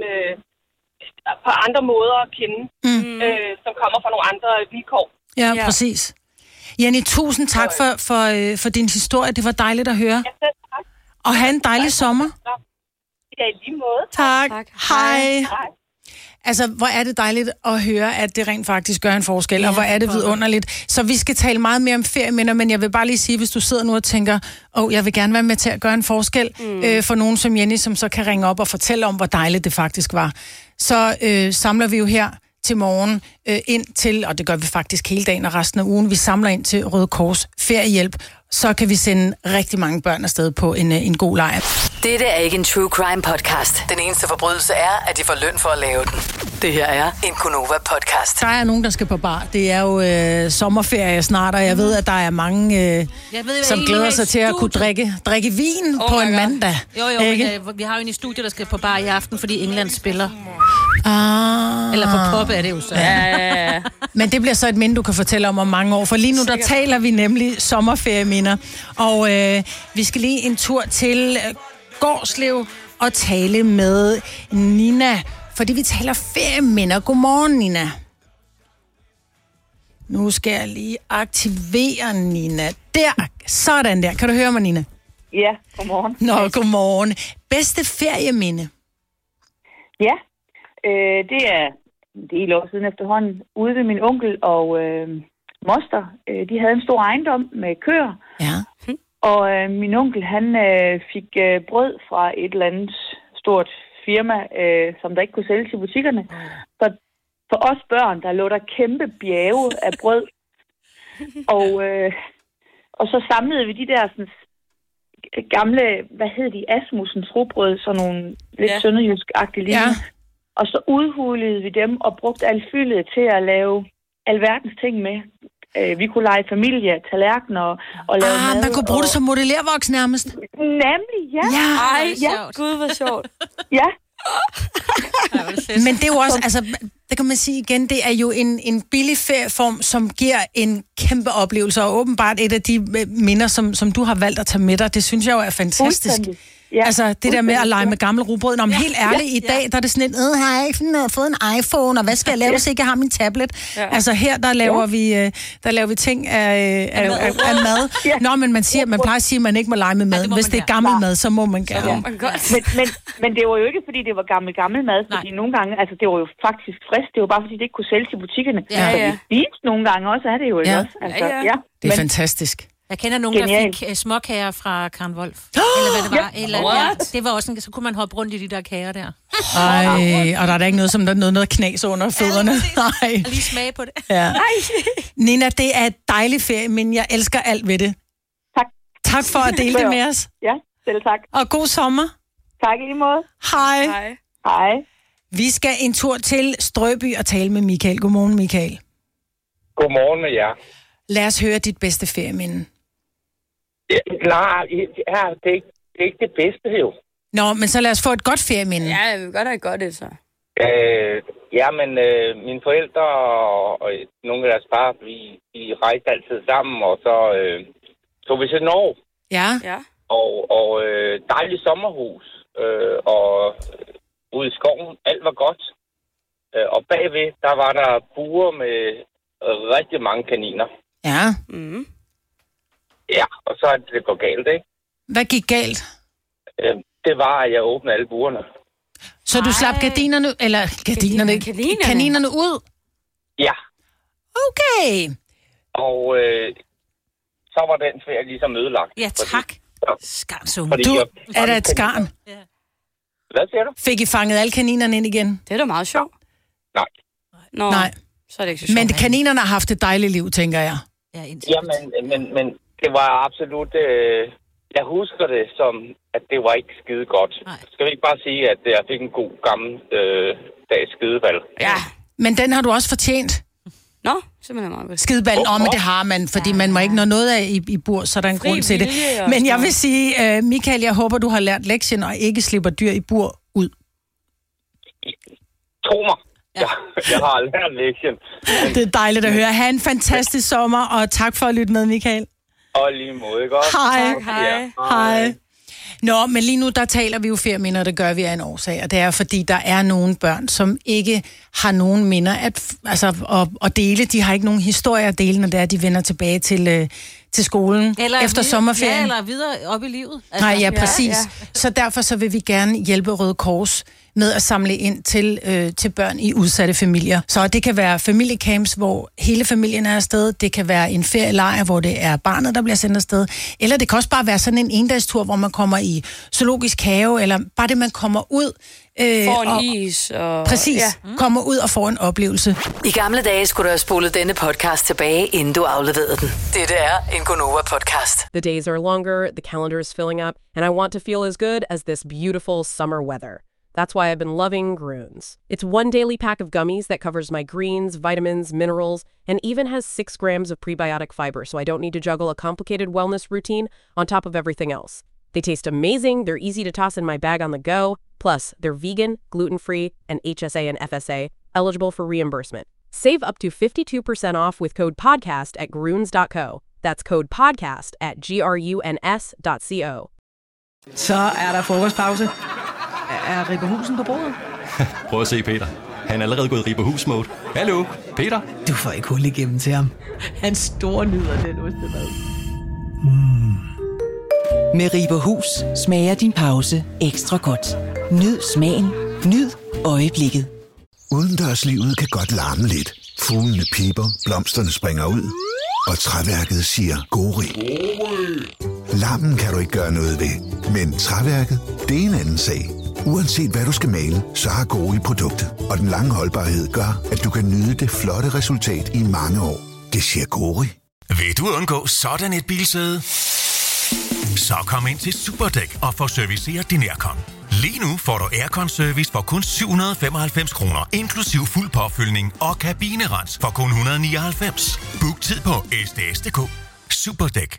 på andre måder at kende, som kommer fra nogle andre vilkår. Ja, præcis. Jenny, tusind tak for din historie. Det var dejligt at høre. Ja, selv tak. Og have en dejlig sommer. Ja, i lige måde. Tak. Hej. Altså, hvor er det dejligt at høre, at det rent faktisk gør en forskel, og hvor er det vidunderligt. Så vi skal tale meget mere om ferieminder, men jeg vil bare lige sige, hvis du sidder nu og tænker, jeg vil gerne være med til at gøre en forskel for nogen som Jenny, som så kan ringe op og fortælle om, hvor dejligt det faktisk var. Så samler vi jo her til morgen ind til, og det gør vi faktisk hele dagen og resten af ugen, vi samler ind til Røde Kors Feriehjælp, så kan vi sende rigtig mange børn afsted på en god lejr. Dette er ikke en true crime podcast. Den eneste forbrydelse er, at de får løn for at lave den. Det her er en Gonova podcast. Der er nogen, der skal på bar. Det er jo sommerferie snart, og jeg ved, at der er mange, som glæder sig til at kunne drikke vin på en mandag. Jo, men vi har jo en i studiet, der skal på bar i aften, fordi England spiller. Eller på pop er det jo så. Ja. Men det bliver så et minde, du kan fortælle om mange år. For lige nu, der taler vi nemlig sommerferieminder. Og vi skal lige en tur til Gårslev og tale med Nina. Fordi vi taler ferieminder. Godmorgen, Nina. Nu skal jeg lige aktivere Nina. Der, sådan der. Kan du høre mig, Nina? Ja, godmorgen. Nå, godmorgen. Bedste ferieminde? Ja, det er en del år siden efterhånden. Ude ved min onkel og moster, de havde en stor ejendom med køer. Ja. Og min onkel, han fik brød fra et eller andet stort firma, som der ikke kunne sælges i butikkerne. Så for os børn, der lå der kæmpe bjerge af brød. Og så samlede vi de der sådan, gamle, hvad hed de, Asmussens rugbrød, sådan nogle lidt sønderjysk-agtige linjer. Ja. Og så udhulede vi dem og brugte alfyldet til at lave alverdens ting med. Vi kunne lege familie, tallerkener og lave mad. Man kunne bruge det som modellervoks nærmest. Nemlig, ja. Ej, gud, hvor sjovt. Ja. Men det er jo også, altså, det kan man sige igen, det er jo en billig ferieform, som giver en kæmpe oplevelse, og åbenbart et af de minder, som du har valgt at tage med dig, det synes jeg jo er fantastisk. Ja, altså, det der med at lege med gamle rugbrød. Nå, men helt ærligt, i dag, der er det sådan et, har jeg ikke fået en iPhone, og hvad skal jeg lave, hvis ikke jeg har min tablet? Ja. Altså, her, der laver vi ting af mad. Ja. Nå, men man plejer at sige, at man ikke må lege med mad. Hvis det er gammel mad, så må man gerne. Men det var jo ikke, fordi det var gammel mad, fordi nogle gange, altså, det var jo faktisk frisk. Det var bare, fordi det ikke kunne sælges i butikkerne. Ja. Så vi spiste nogle gange også, er det jo ikke også? Altså, det er fantastisk. Jeg kender nogen, der fik småkager fra Karen Wolf. Eller hvad det var. Eller, det var også så kunne man hoppe rundt i de der kager der. Ej, og der er da ikke noget, som der er noget knas under fødderne. Nej. Lige smage på det. Ja. Nina, det er et dejligt ferie, men jeg elsker alt ved det. Tak. Tak for at dele det med os. Ja, selv tak. Og god sommer. Tak i lige måde. Hej. Hej. Vi skal en tur til Strøby og tale med Michael. Godmorgen, Michael. Godmorgen med jer. Lad os høre dit bedste ferieminde. Nej, det er ikke det bedste, jo. Nå, men så lad os få et godt ferieminde. Ja, jeg vil godt have et godt det, så. Mine forældre og nogle af deres far, vi rejste altid sammen, og så tog vi til Norge. Ja. Og dejligt sommerhus, og ude i skoven, alt var godt. Og bagved, der var der buer med rigtig mange kaniner. Ja. Mm. Ja, og så er det gået galt, ikke? Hvad gik galt? Det var, at jeg åbnede alle burerne. Så du slap kaninerne ud? Ja. Okay. Og så var den ferie ligesom ødelagt. Ja, tak. Skarnsunge. Er der et skarn? Ja. Hvad siger du? Fik I fanget alle kaninerne ind igen? Det er da meget sjovt. Nej. Nej. Så er det ikke så sjovt. Men kaninerne har haft et dejligt liv, tænker jeg. Ja, men det var absolut... jeg husker det som, at det var ikke skide godt. Nej. Skal vi ikke bare sige, at jeg fik en god gammel dags skidevalg? Ja. Men den har du også fortjent. Nå, simpelthen meget godt. Skideball, men det har man, fordi man må ikke nå noget af i bur, så der er en grund til det. Men jeg vil sige, Michael, jeg håber, du har lært lektien og ikke slipper dyr i bur ud. Tro mig. Ja. Jeg har lært lektien. Det er dejligt at høre. Ha' en fantastisk sommer, og tak for at lytte med, Michael. Og lige måde, ikke også? Hej. Nå, men lige nu, der taler vi jo ferieminder, det gør vi af en årsag, og det er, fordi der er nogle børn, som ikke har nogen minder at dele. De har ikke nogen historie at dele, når det er, de vender tilbage til skolen eller efter sommerferien. Ja, eller videre op i livet. Nej, ja, præcis. Ja. Så derfor så vil vi gerne hjælpe Røde Kors med at samle ind til børn i udsatte familier. Så det kan være familiecamps, hvor hele familien er afsted. Det kan være en ferielejr, hvor det er barnet, der bliver sendt afsted. Eller det kan også bare være sådan en endagstur, hvor man kommer i zoologisk have, eller bare det, man kommer ud. Får en is. Og... Præcis. Kommer ud og får en oplevelse. I gamle dage skulle du have spolet denne podcast tilbage, inden du afleverede den. Dette er en Gonova-podcast. The days are longer, the calendar is filling up, and I want to feel as good as this beautiful summer weather. That's why I've been loving Groones. It's one daily pack of gummies that covers my greens, vitamins, minerals, and even has 6 grams of prebiotic fiber, so I don't need to juggle a complicated wellness routine on top of everything else. They taste amazing, they're easy to toss in my bag on the go, plus they're vegan, gluten-free, and HSA and FSA, eligible for reimbursement. Save up to 52% off with code PODCAST at Groones.co. That's code PODCAST at GRUNS.co. Så er der frokostpause. Er Ripper Husen på bordet? Prøv at se, Peter. Han er allerede gået Ripper Hus-mode. Hallo, Peter? Du får ikke hul igennem til ham. Han store nyder den ostemad. Med Ripper Hus smager din pause ekstra godt. Nyd smagen. Nyd øjeblikket. Udendørslivet kan godt larme lidt. Fuglene piper, blomsterne springer ud, og træværket siger gori. Larmen kan du ikke gøre noget ved, men træværket, det er en anden sag. Uanset hvad du skal male, så har Gori produktet, og den lange holdbarhed gør, at du kan nyde det flotte resultat i mange år. Det siger Gori. Vil du undgå sådan et bilsæde? Så kom ind til Superdæk og få serviceret din aircon. Lige nu får du aircon-service for kun 795 kroner, inklusiv fuld påfyldning og kabinerens for kun 199. Book tid på SDS.dk. Superdæk.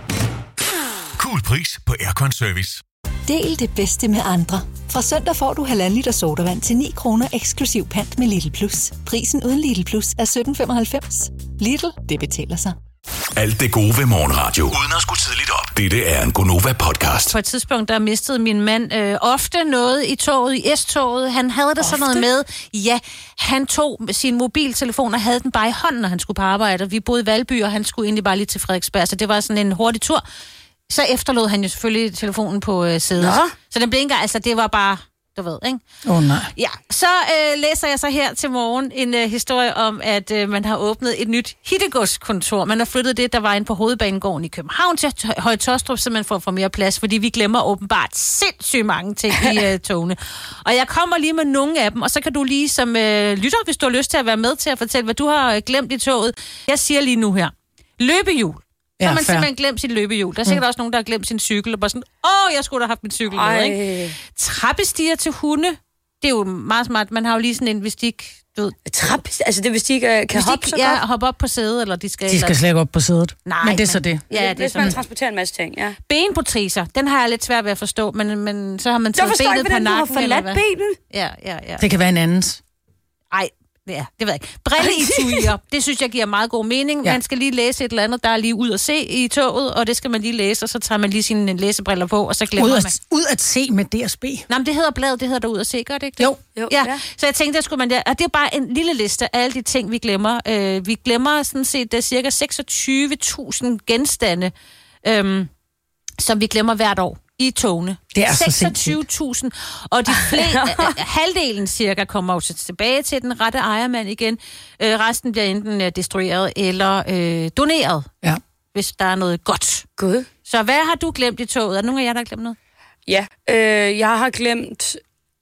Cool pris på aircon-service. Del det bedste med andre. Fra søndag får du 1,5 liter sodavand til 9 kroner eksklusiv pant med Lidl Plus. Prisen uden Lidl Plus er 17,95. Lidl, det betaler sig. Alt det gode ved morgenradio, uden at skulle tidligt op. Dette er en Gonova-podcast. På et tidspunkt, der mistede min mand ofte noget i toget, i S-toget. Han havde det sådan noget med, ja, han tog sin mobiltelefon og havde den bare i hånden, når han skulle på arbejde. Vi boede i Valby, og han skulle egentlig bare lige til Frederiksberg, så det var sådan en hurtig tur. Så efterlod han jo selvfølgelig telefonen på sædet. Nå. Så den blinker, altså det var bare, du ved, ikke? Nej. Ja, så læser jeg så her til morgen en historie om, at man har åbnet et nyt hittegodskontor. Man har flyttet det, der var inde på Hovedbanegården i København til Høje Taastrup, simpelthen for at få mere plads, fordi vi glemmer åbenbart sindssygt mange ting i togene. Og jeg kommer lige med nogle af dem, og så kan du lige som lytter, hvis du har lyst til at være med til at fortælle, hvad du har glemt i toget. Jeg siger lige nu her. Løbehjul. Så har man simpelthen glemt sit løbehjul. Der er sikkert også nogen, der har glemt sin cykel, og bare sådan, jeg skulle da have haft min cykel med, ikke? Trappestiger til hunde, det er jo meget smart. Man har jo lige sådan en, hvis de ikke, du ved... Altså det, hvis de ikke kan hoppe så godt? Ja, hoppe op på sædet, eller de skal... De skal slet ikke op på sædet. Nej, men det er så det. Ja, hvis man transporterer en masse ting, ja. Benproteser, den har jeg lidt svært ved at forstå, men så har man taget benet på nakken. Du har forladt benet? Ja. Det kan være en andens. Ej, ja, det ved jeg ikke. Brilleetuier, det synes jeg giver meget god mening. Ja. Man skal lige læse et eller andet, der er lige ud at se i toget, og det skal man lige læse, og så tager man lige sine læsebriller på, og så glemmer man. Ud at se med DSB? Nej, men det hedder bladet, det hedder der ud at se, gør det ikke det? Jo. Ja. Så jeg tænkte, skulle man der, og det er bare en lille liste af alle de ting, vi glemmer. Vi glemmer sådan set, der er cirka 26.000 genstande, som vi glemmer hvert år i togene. Det er 26.000, og de halvdelen cirka kommer også tilbage til den rette ejermand igen. Resten bliver enten destrueret eller doneret, hvis der er noget godt. God. Så hvad har du glemt i toget? Er der nogen af jer, der har glemt noget? Ja, jeg har glemt,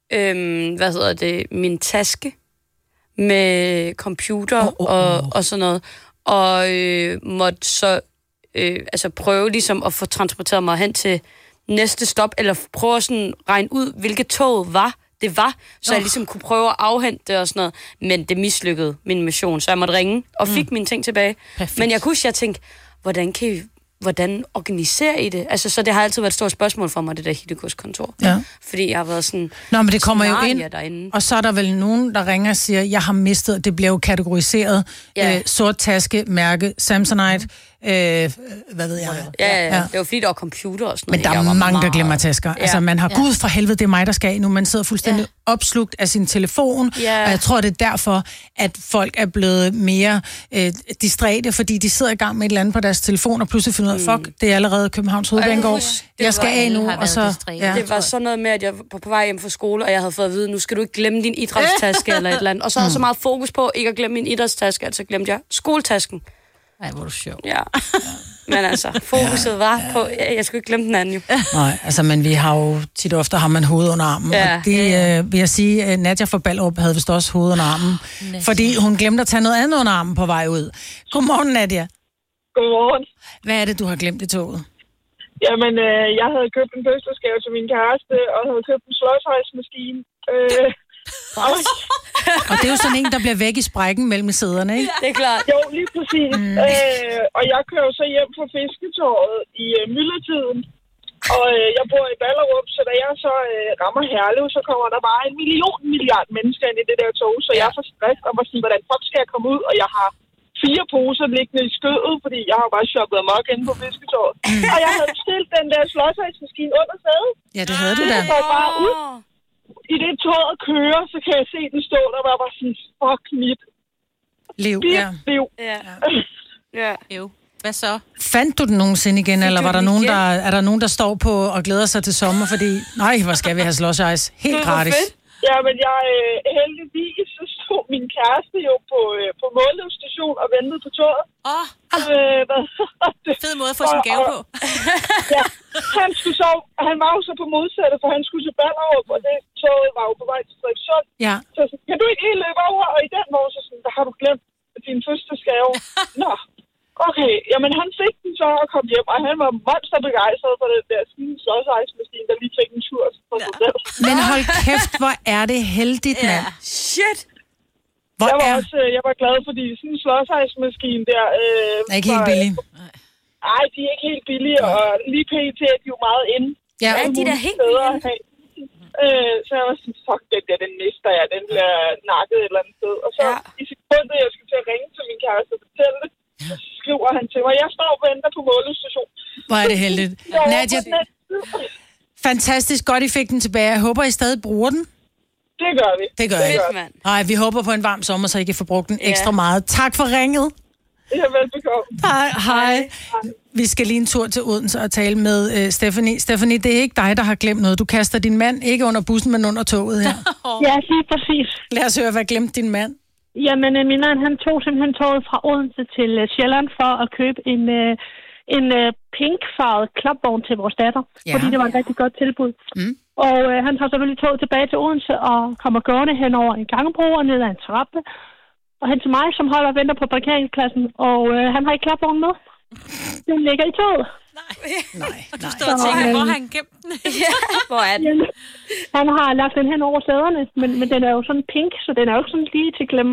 min taske med computer og sådan noget. Og måtte så prøve ligesom at få transporteret mig hen til næste stop, eller prøve sådan regne ud, hvilket tog det var, så jeg ligesom kunne prøve at afhente det og sådan noget. Men det mislykkede min mission, så jeg måtte ringe og fik mine ting tilbage. Perfekt. Men jeg kunne huske, jeg tænkte, hvordan organiserer I det? Altså, så det har altid været et stort spørgsmål for mig, det der hittegodskontor. Ja. Fordi jeg har været sådan... Nå, men det kommer jo ind, derinde. Og så er der vel nogen, der ringer og siger, jeg har mistet, det bliver jo kategoriseret, sort taske, mærke, Samsonite, hvad ved jeg. Ja. Det var fordi, der var computer og sådan noget. Men der er mange, der glemmer tasker. Ja. Altså, man har, Gud for helvede, det er mig, der skal nu. Man sidder fuldstændig opslugt af sin telefon, og jeg tror, det er derfor, at folk er blevet mere distræte, fordi de sidder i gang med et eller andet på deres telefon, og pludselig finder ud af, fuck, det er allerede Københavns Hovedbanegård. Jeg skal af nu, og så... Det var sådan noget med, at jeg var på vej hjem fra skole, og jeg havde fået at vide, nu skal du ikke glemme din idrætstaske eller et eller andet. Og så havde jeg så meget fokus på ikke at glemme min idrætstaske, at så glemte jeg skoletasken. Ej, hvor er du sjov. Ja. Men altså, fokuset var på, jeg skulle ikke glemme den anden jo. Nej, altså, men vi har jo tit og ofte har man hovedet under armen. Ja. Og det vil jeg sige, Nadia fra Ballerup havde vist også hovedet under armen. Fordi hun glemte at tage noget andet under armen på vej ud. Godmorgen, Nadia. Godmorgen. Hvad er det, du har glemt i toget? Jamen, jeg havde købt en fødselsdagsgave til min kæreste, og havde købt en slåshøjsmaskine. Og det er jo sådan en, der bliver væk i sprækken mellem sæderne, ikke? Det er klart. Jo, lige præcis. Og jeg kører så hjem fra fisketåret i myldretiden. Og jeg bor i Ballerup, så da jeg så rammer Herlev, så kommer der bare 1 milliard mennesker ind i det der tog. Så jeg får stress og var sådan, hvordan fuck skal jeg komme ud? Og jeg har 4 poser liggende i skødet, fordi jeg har bare shoppet amok inde på fisketåret. Og jeg havde bestilt den der slåshøjsmaskine under sædet. Ja, det havde du da. Så bare ud. I det toget kører, så kan jeg se den stå, der var bare sådan, fuck mit liv. Liv. Ja. Jo. Hvad så? Fandt du den nogensinde igen, eller var der nogen, er der nogen, der står på og glæder sig til sommer, fordi, nej, hvor skal vi have slush ice? Helt gratis. Ja, men jeg heldigvis, så stod min kæreste jo på Måløv station og ventede på toget. Fed måde at få sin gave på. Ja, han var jo så på modsatte, for han skulle til Ballerup, og det toget var jo på vej til Frederikssund. Ja. Så kan du ikke helt løbe over, og i den måde, så sådan, der har du glemt din fødselsdagsgave. Nå, okay, jamen han fik den så og kom hjem, og han var monsterbegejstret for den der slåshøjsmaskine, der lige fik en tur for sig selv. Men hold kæft, hvor er det heldigt, mand. Shit! Jeg var glad, fordi sådan en slåshøjsmaskine der... er ikke helt billig. Nej, de er ikke helt billige, og lige pt. Er de jo meget inde. Ja, de der helt billige. Så jeg var sådan, fuck, den mister jeg, den bliver nakket et eller andet sted. Og så i sekundet, jeg skulle til at ringe til min kæreste og fortælle det, så skriver han til mig, jeg står og venter på Måløv station. Hvor er det heldigt. Nadia, fantastisk godt, I fik den tilbage. Jeg håber, I stadig bruger den. Det gør vi. Det gør I. Nej, vi håber på en varm sommer, så I kan få brugt den ekstra meget. Tak for ringet. Ja, velbekomme. Hej. Vi skal lige en tur til Odense og tale med Stephanie. Stephanie, det er ikke dig, der har glemt noget. Du kaster din mand ikke under bussen, men under toget her. Ja, lige præcis. Lad os høre, hvad glemte din mand? Jamen, min mand, han tog simpelthen toget fra Odense til Sjælland for at købe en pinkfarvet klapvogn til vores datter, fordi det var et rigtig godt tilbud. Og han tager selvfølgelig toget tilbage til Odense og kommer gående hen over en gangbro og ned ad en trappe. Og hen til mig, som holder og venter på parkeringspladsen, og han har ikke klapvognen med. Den ligger i toget. Nej. Du står og tænker, hvor har han gemt den? Hvor er den? Han har lagt den hen over sæderne, men den er jo sådan pink, så den er jo ikke sådan lige til klemme.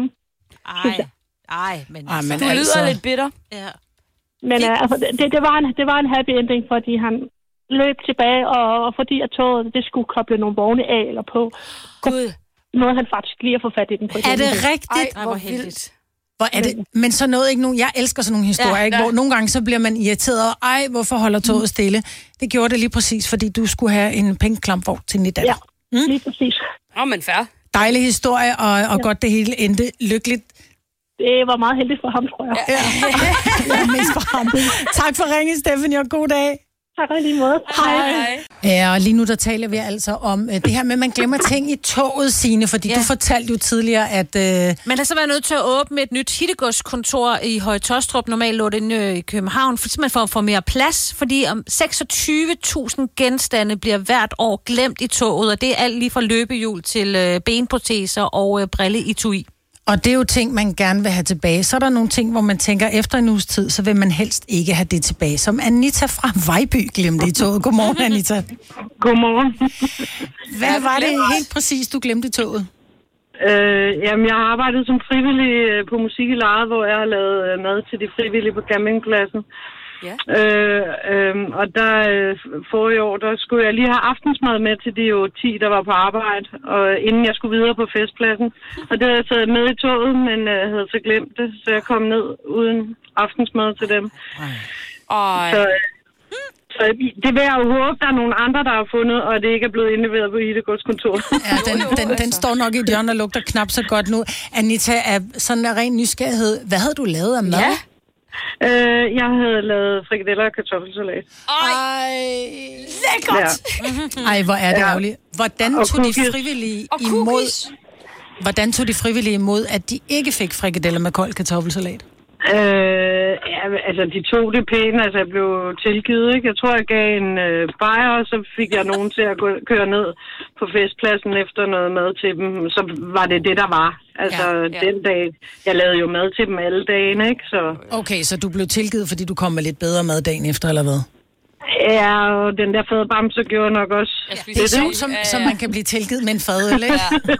Men du lyder lidt bitter. Ja. Men altså, det var en happy ending, fordi han løb tilbage, og fordi at toget, det skulle koble nogle vogne af eller på. Gud. Nåede han faktisk lige at få fat i den. Er det rigtigt? Ej, hvor heldigt. Hvor er det? Men så noget ikke nogen. Jeg elsker sådan nogle historier, ikke? Hvor nogle gange så bliver man irriteret, og hvorfor holder toget stille? Det gjorde det lige præcis, fordi du skulle have en pengeklamvogn til din datter. Ja, lige præcis. Men fair. Dejlig historie, og godt det hele endte lykkeligt. Det var meget heldigt for ham, tror jeg. Ja, mest for ham. Tak for ringen, Stephanie, og god dag. Tak og lige måde. Hej. Ja, og lige nu der taler vi altså om det her med, at man glemmer ting i toget, Signe, fordi du fortalte jo tidligere, at... Man har så været nødt til at åbne et nyt Hittegodskontor i Høje Taastrup. Normalt lå det i København, simpelthen for at få mere plads, fordi om 26.000 genstande bliver hvert år glemt i toget, og det er alt lige fra løbehjul til benproteser og brilleetui. Og det er jo ting, man gerne vil have tilbage. Så er der nogle ting, hvor man tænker, efter en uges tid, så vil man helst ikke have det tilbage. Som Anita fra Vejby glemte i toget. Godmorgen, Anita. Godmorgen. Hvad var det helt præcis, du glemte i toget? Jamen, jeg har arbejdet som frivillig på Musik i Lejet, hvor jeg har lavet mad til de frivillige på campingpladsen. Ja. Og der forrige år, der skulle jeg lige have aftensmad med til de jo 10, der var på arbejde, og inden jeg skulle videre på festpladsen. Og det havde jeg taget med i toget, men jeg havde så glemt det, så jeg kom ned uden aftensmad til dem. Så det vil jeg jo håbe, der er nogle andre, der har fundet, og det ikke er blevet indleveret på Idegårds kontor. Ja, den står nok i et hjørne og lugter knap så godt nu. Anita, er sådan en ren nysgerrighed. Hvad havde du lavet af mad? Ja. Jeg havde lavet frikadeller og kartoffelsalat. Ej, lækkert! Ja. Ej, hvor er det ærgerligt. Hvordan tog de frivillige imod, at de ikke fik frikadeller med kold kartoffelsalat? De tog det pænt, jeg blev tilgivet, ikke? Jeg tror, jeg gav en bajer, og så fik jeg nogen til at køre ned på festpladsen efter noget mad til dem. Så var det der var. Den dag, jeg lavede jo mad til dem alle dagene, ikke? Så. Okay, så du blev tilgivet, fordi du kom med lidt bedre mad dagen efter, eller hvad? Ja, og den der fadbamse gjorde nok også. Det er sjovt, som man kan blive tilgivet med en fadøl, ikke?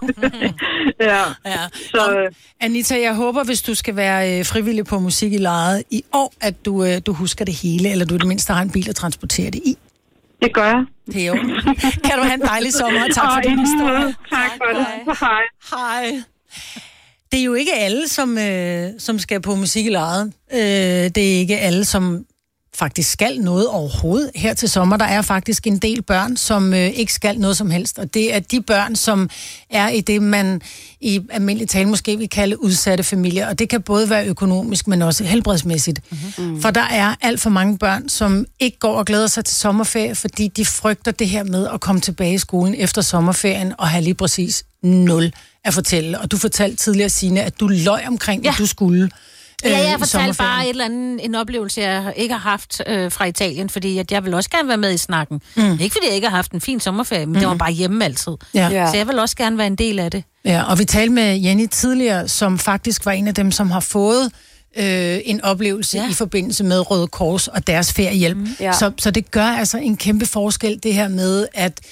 Ja. Så, Anita, jeg håber, hvis du skal være frivillig på Musik i Lejet i år, at du husker det hele, eller du i det mindste har en bil at transportere det i. Det gør jeg. Det er jo. Kan du have en dejlig sommer, og tak for din historie. Tak for det. Hej. Hej. Det er jo ikke alle, som skal på Musik i Lejet. Det er ikke alle, som faktisk skal noget overhovedet her til sommer. Der er faktisk en del børn, som ikke skal noget som helst, og det er de børn, som er i det, man i almindelig tale måske vil kalde udsatte familier, og det kan både være økonomisk, men også helbredsmæssigt. Mm-hmm. For der er alt for mange børn, som ikke går og glæder sig til sommerferie, fordi de frygter det her med at komme tilbage i skolen efter sommerferien og have lige præcis 0 at fortælle. Og du fortalte tidligere, Signe, at du løj omkring, at du skulle. Jeg fortalte bare en oplevelse, jeg ikke har haft fra Italien, fordi at jeg vil også gerne være med i snakken. Ikke fordi jeg ikke har haft en fin sommerferie, men det var bare hjemme altid. Ja. Så jeg vil også gerne være en del af det. Ja, og vi talte med Jenny tidligere, som faktisk var en af dem, som har fået en oplevelse i forbindelse med Røde Kors og deres feriehjælp. Så det gør altså en kæmpe forskel, det her med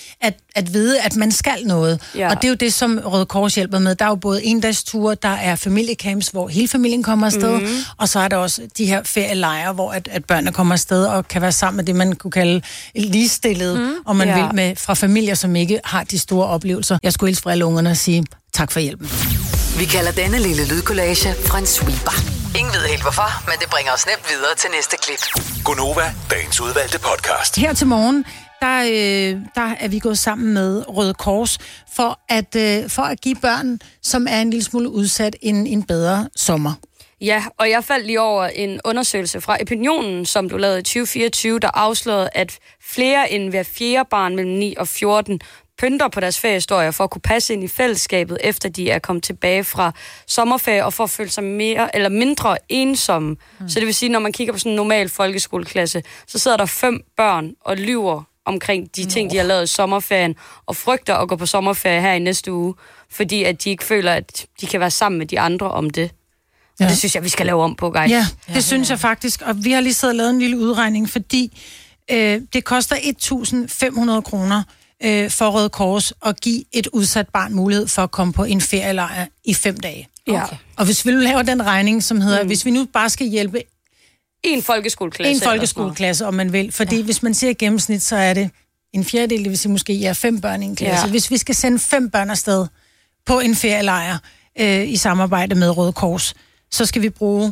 at vide, at man skal noget. Ja. Og det er jo det, som Røde Kors hjælper med. Der er jo både endagsture, der er familiecamps, hvor hele familien kommer afsted, og så er der også de her ferielejre, hvor at børnene kommer afsted og kan være sammen med det, man kunne kalde ligestillet, om man vil, med fra familier, som ikke har de store oplevelser. Jeg skulle hilse fra alle ungerne og sige tak for hjælpen. Vi kalder denne lille lydkollage en sweeper. Ingen ved helt hvorfor, men det bringer os nemt videre til næste klip. Gonova, dagens udvalgte podcast. Her til morgen, der er vi gået sammen med Røde Kors for at give børn, som er en lille smule udsat, en bedre sommer. Ja, og jeg faldt lige over en undersøgelse fra Opinionen, som du lavede i 2024, der afslørede, at flere end hver 4 barn mellem 9 og 14 pynter på deres feriehistorier for at kunne passe ind i fællesskabet, efter de er kommet tilbage fra sommerferie, og for at føle sig mere eller mindre ensomme. Så det vil sige, når man kigger på sådan en normal folkeskoleklasse, så sidder der 5 børn og lyver omkring de ting, de har lavet i sommerferien, og frygter at gå på sommerferie her i næste uge, fordi at de ikke føler, at de kan være sammen med de andre om det. Og det synes jeg, vi skal lave om på, guys. Ja, det synes jeg faktisk. Og vi har lige siddet og lavet en lille udregning, fordi det koster 1.500 kroner for Røde Kors at give et udsat barn mulighed for at komme på en ferielejr i 5 dage. Okay. Og hvis vi laver den regning, som hedder, hvis vi nu bare skal hjælpe en folkeskoleklasse, om man vil, fordi hvis man siger gennemsnit, så er det en fjerdedel, det vil sige måske 5 børn i en klasse. Hvis vi skal sende 5 børn afsted på en ferielejr i samarbejde med Røde Kors, så skal vi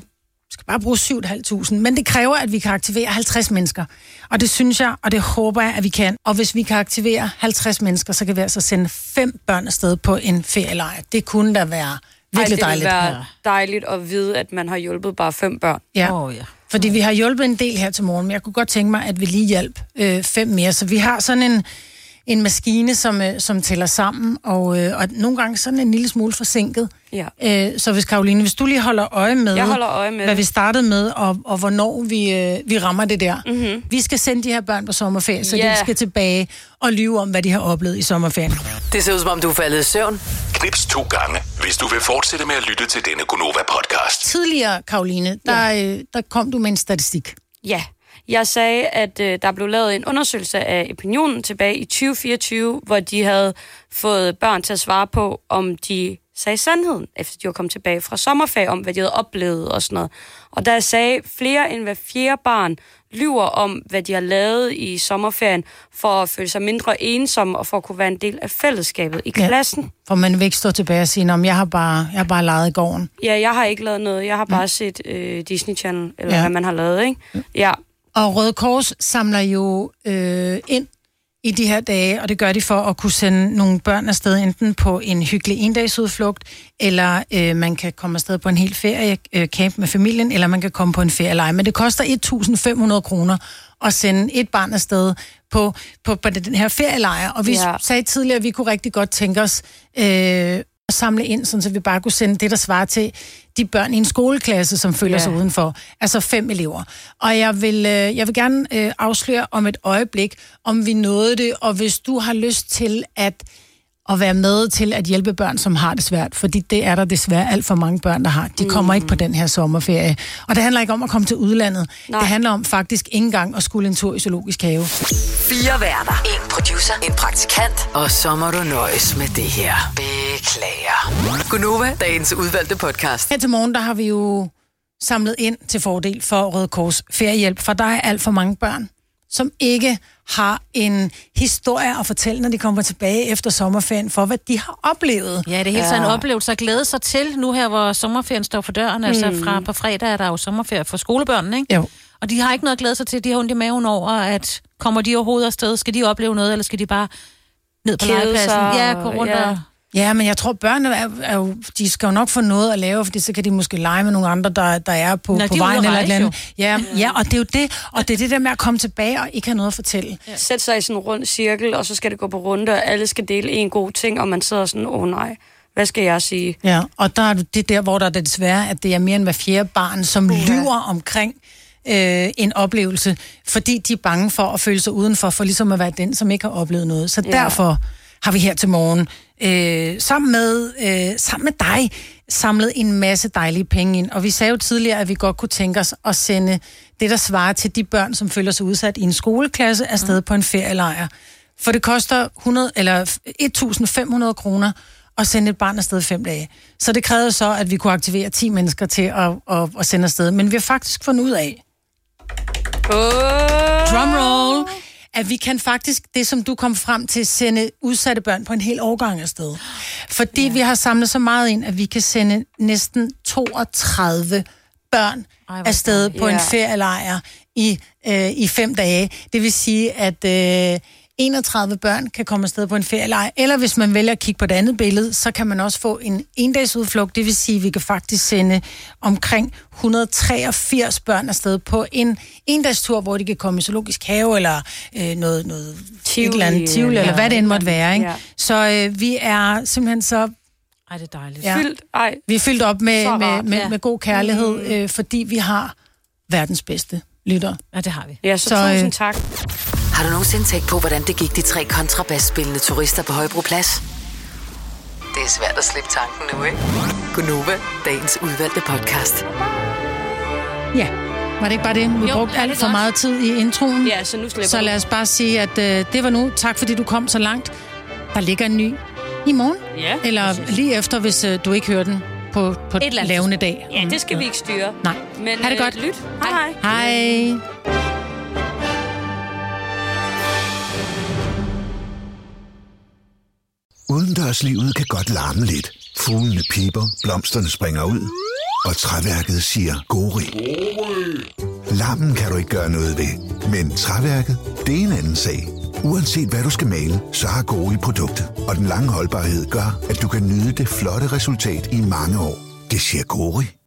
bare bruge 7.500, men det kræver, at vi kan aktivere 50 mennesker. Og det synes jeg, og det håber jeg, at vi kan. Og hvis vi kan aktivere 50 mennesker, så kan vi altså sende 5 børn afsted på en ferielejr. Det kunne da være virkelig dejligt. Det ville være dejligt at vide, at man har hjulpet bare 5 børn. Ja. Fordi vi har hjulpet en del her til morgen, men jeg kunne godt tænke mig, at vi lige hjælp 5 mere. Så vi har sådan en maskine, som tæller sammen, og nogle gange sådan en lille smule forsinket. Ja. Så hvis Karoline, hvis du lige holder øje med, hvad vi startede med, og hvornår vi rammer det der. Mm-hmm. Vi skal sende de her børn på sommerferie, så de skal tilbage og lyve om, hvad de har oplevet i sommerferien. Det ser ud som om, du er faldet i søvn. Knips 2 gange, hvis du vil fortsætte med at lytte til denne Gonova-podcast. Tidligere, Karoline, der kom du med en statistik. Ja. Jeg sagde, at der blev lavet en undersøgelse af Opinionen tilbage i 2024, hvor de havde fået børn til at svare på, om de sagde sandheden, efter de var kommet tilbage fra sommerferie, om hvad de havde oplevet og sådan noget. Og der sagde flere end hver 4 barn lyver om, hvad de har lavet i sommerferien, for at føle sig mindre ensomme, og for at kunne være en del af fællesskabet i klassen. For man vil ikke stå tilbage og sige, jeg har bare leget i gården. Ja, jeg har ikke lavet noget. Jeg har bare set Disney Channel, eller hvad man har lavet, ikke? Ja. Og Røde Kors samler jo ind i de her dage, og det gør de for at kunne sende nogle børn afsted, enten på en hyggelig endagsudflugt, eller man kan komme afsted på en hel feriecamp med familien, eller man kan komme på en ferielejr. Men det koster 1.500 kroner at sende et barn afsted på den her ferielejr. Og vi sagde tidligere, at vi kunne rigtig godt tænke os at samle ind, så vi bare kunne sende det, der svarer til de børn i en skoleklasse, som føler sig udenfor. Altså 5 elever. Og jeg vil gerne afsløre om et øjeblik, om vi nåede det, og hvis du har lyst til at være med til at hjælpe børn, som har det svært, fordi det er der desværre alt for mange børn, der har. De kommer ikke på den her sommerferie. Og det handler ikke om at komme til udlandet. Nej. Det handler om faktisk ikke engang at skulle en tur i zoologisk have. 4 værter, 1 producer, 1 praktikant, og så må du nøjes med det her. Beklager. Gunova, dagens udvalgte podcast. Her til morgen, der har vi jo samlet ind til fordel for Røde Kors feriehjælp, for der er alt for mange børn, som ikke har en historie at fortælle, når de kommer tilbage efter sommerferien, for hvad de har oplevet. Ja, det er helt sådan en oplevelse at glæde sig til, nu her, hvor sommerferien står for døren. Altså på fredag er der jo sommerferie for skolebørnene, ikke? Jo. Og de har ikke noget at glæde sig til. De har ondt i maven over, at kommer de overhovedet afsted? Skal de opleve noget, eller skal de bare ned på legepladsen? Ja, gå rundt og... Ja, men jeg tror, børnene er jo, de skal jo nok få noget at lave, fordi så kan de måske lege med nogle andre, der er på vejen eller et eller andet. Ja, og det er jo det. Og det er det der med at komme tilbage og ikke have noget at fortælle. Ja. Sæt sig i sådan en rund cirkel, og så skal det gå på runde, og alle skal dele en god ting, og man sidder sådan, nej, hvad skal jeg sige? Ja, og der er det der, hvor der er det desværre, at det er mere end hver 4. barn, som lyver omkring en oplevelse, fordi de er bange for at føle sig udenfor, for ligesom at være den, som ikke har oplevet noget. Så derfor har vi her til morgen sammen med dig samlet en masse dejlige penge ind. Og vi sagde jo tidligere, at vi godt kunne tænke os at sende det, der svarer til de børn, som føler sig udsat i en skoleklasse, afsted på en ferielejr. For det koster 1.500 kroner at sende et barn afsted 5 dage. Så det krævede så, at vi kunne aktivere 10 mennesker til at sende afsted. Men vi har faktisk fundet ud af, drumroll, at vi kan faktisk, det som du kom frem til, sende udsatte børn på en hel årgang afsted. Fordi vi har samlet så meget ind, at vi kan sende næsten 32 børn afsted på en ferielejr i 5 dage. Det vil sige, at 31 børn kan komme afsted på en ferielejr. Eller hvis man vælger at kigge på det andet billede, så kan man også få en endagsudflugt. Det vil sige, at vi kan faktisk sende omkring 183 børn afsted på en endagstur, hvor de kan komme i zoologisk have, eller noget tivoli, et eller andet tivoli, eller hvad det end måtte være. Ikke? Ja. Så vi er simpelthen så... Ej, det er dejligt. Ja. Vi er fyldt op med god kærlighed, fordi vi har verdens bedste lytter. Ja, det har vi. Ja, så tusind tak. Har du nogensinde tænkt på, hvordan det gik de 3 kontrabasspillende turister på Højbroplads? Det er svært at slippe tanken nu, ikke? Gunova, dagens udvalgte podcast. Ja, var det ikke bare det? Vi brugte alt for meget tid i introen. Ja, så nu slipper Så lad os bare sige, at det var nu. Tak fordi du kom så langt. Der ligger en ny i morgen. Ja. Eller lige efter, hvis du ikke hører den på lavende dag. Ja, det skal vi ikke styre. Nej. Men ha' det godt. Lyt. Hej. Hej. Udendørslivet kan godt larme lidt. Fuglene piper, blomsterne springer ud, og træværket siger gori. Larmen kan du ikke gøre noget ved, men træværket, det er en anden sag. Uanset hvad du skal male, så har Gori produktet, og den lange holdbarhed gør, at du kan nyde det flotte resultat i mange år. Det siger Gori.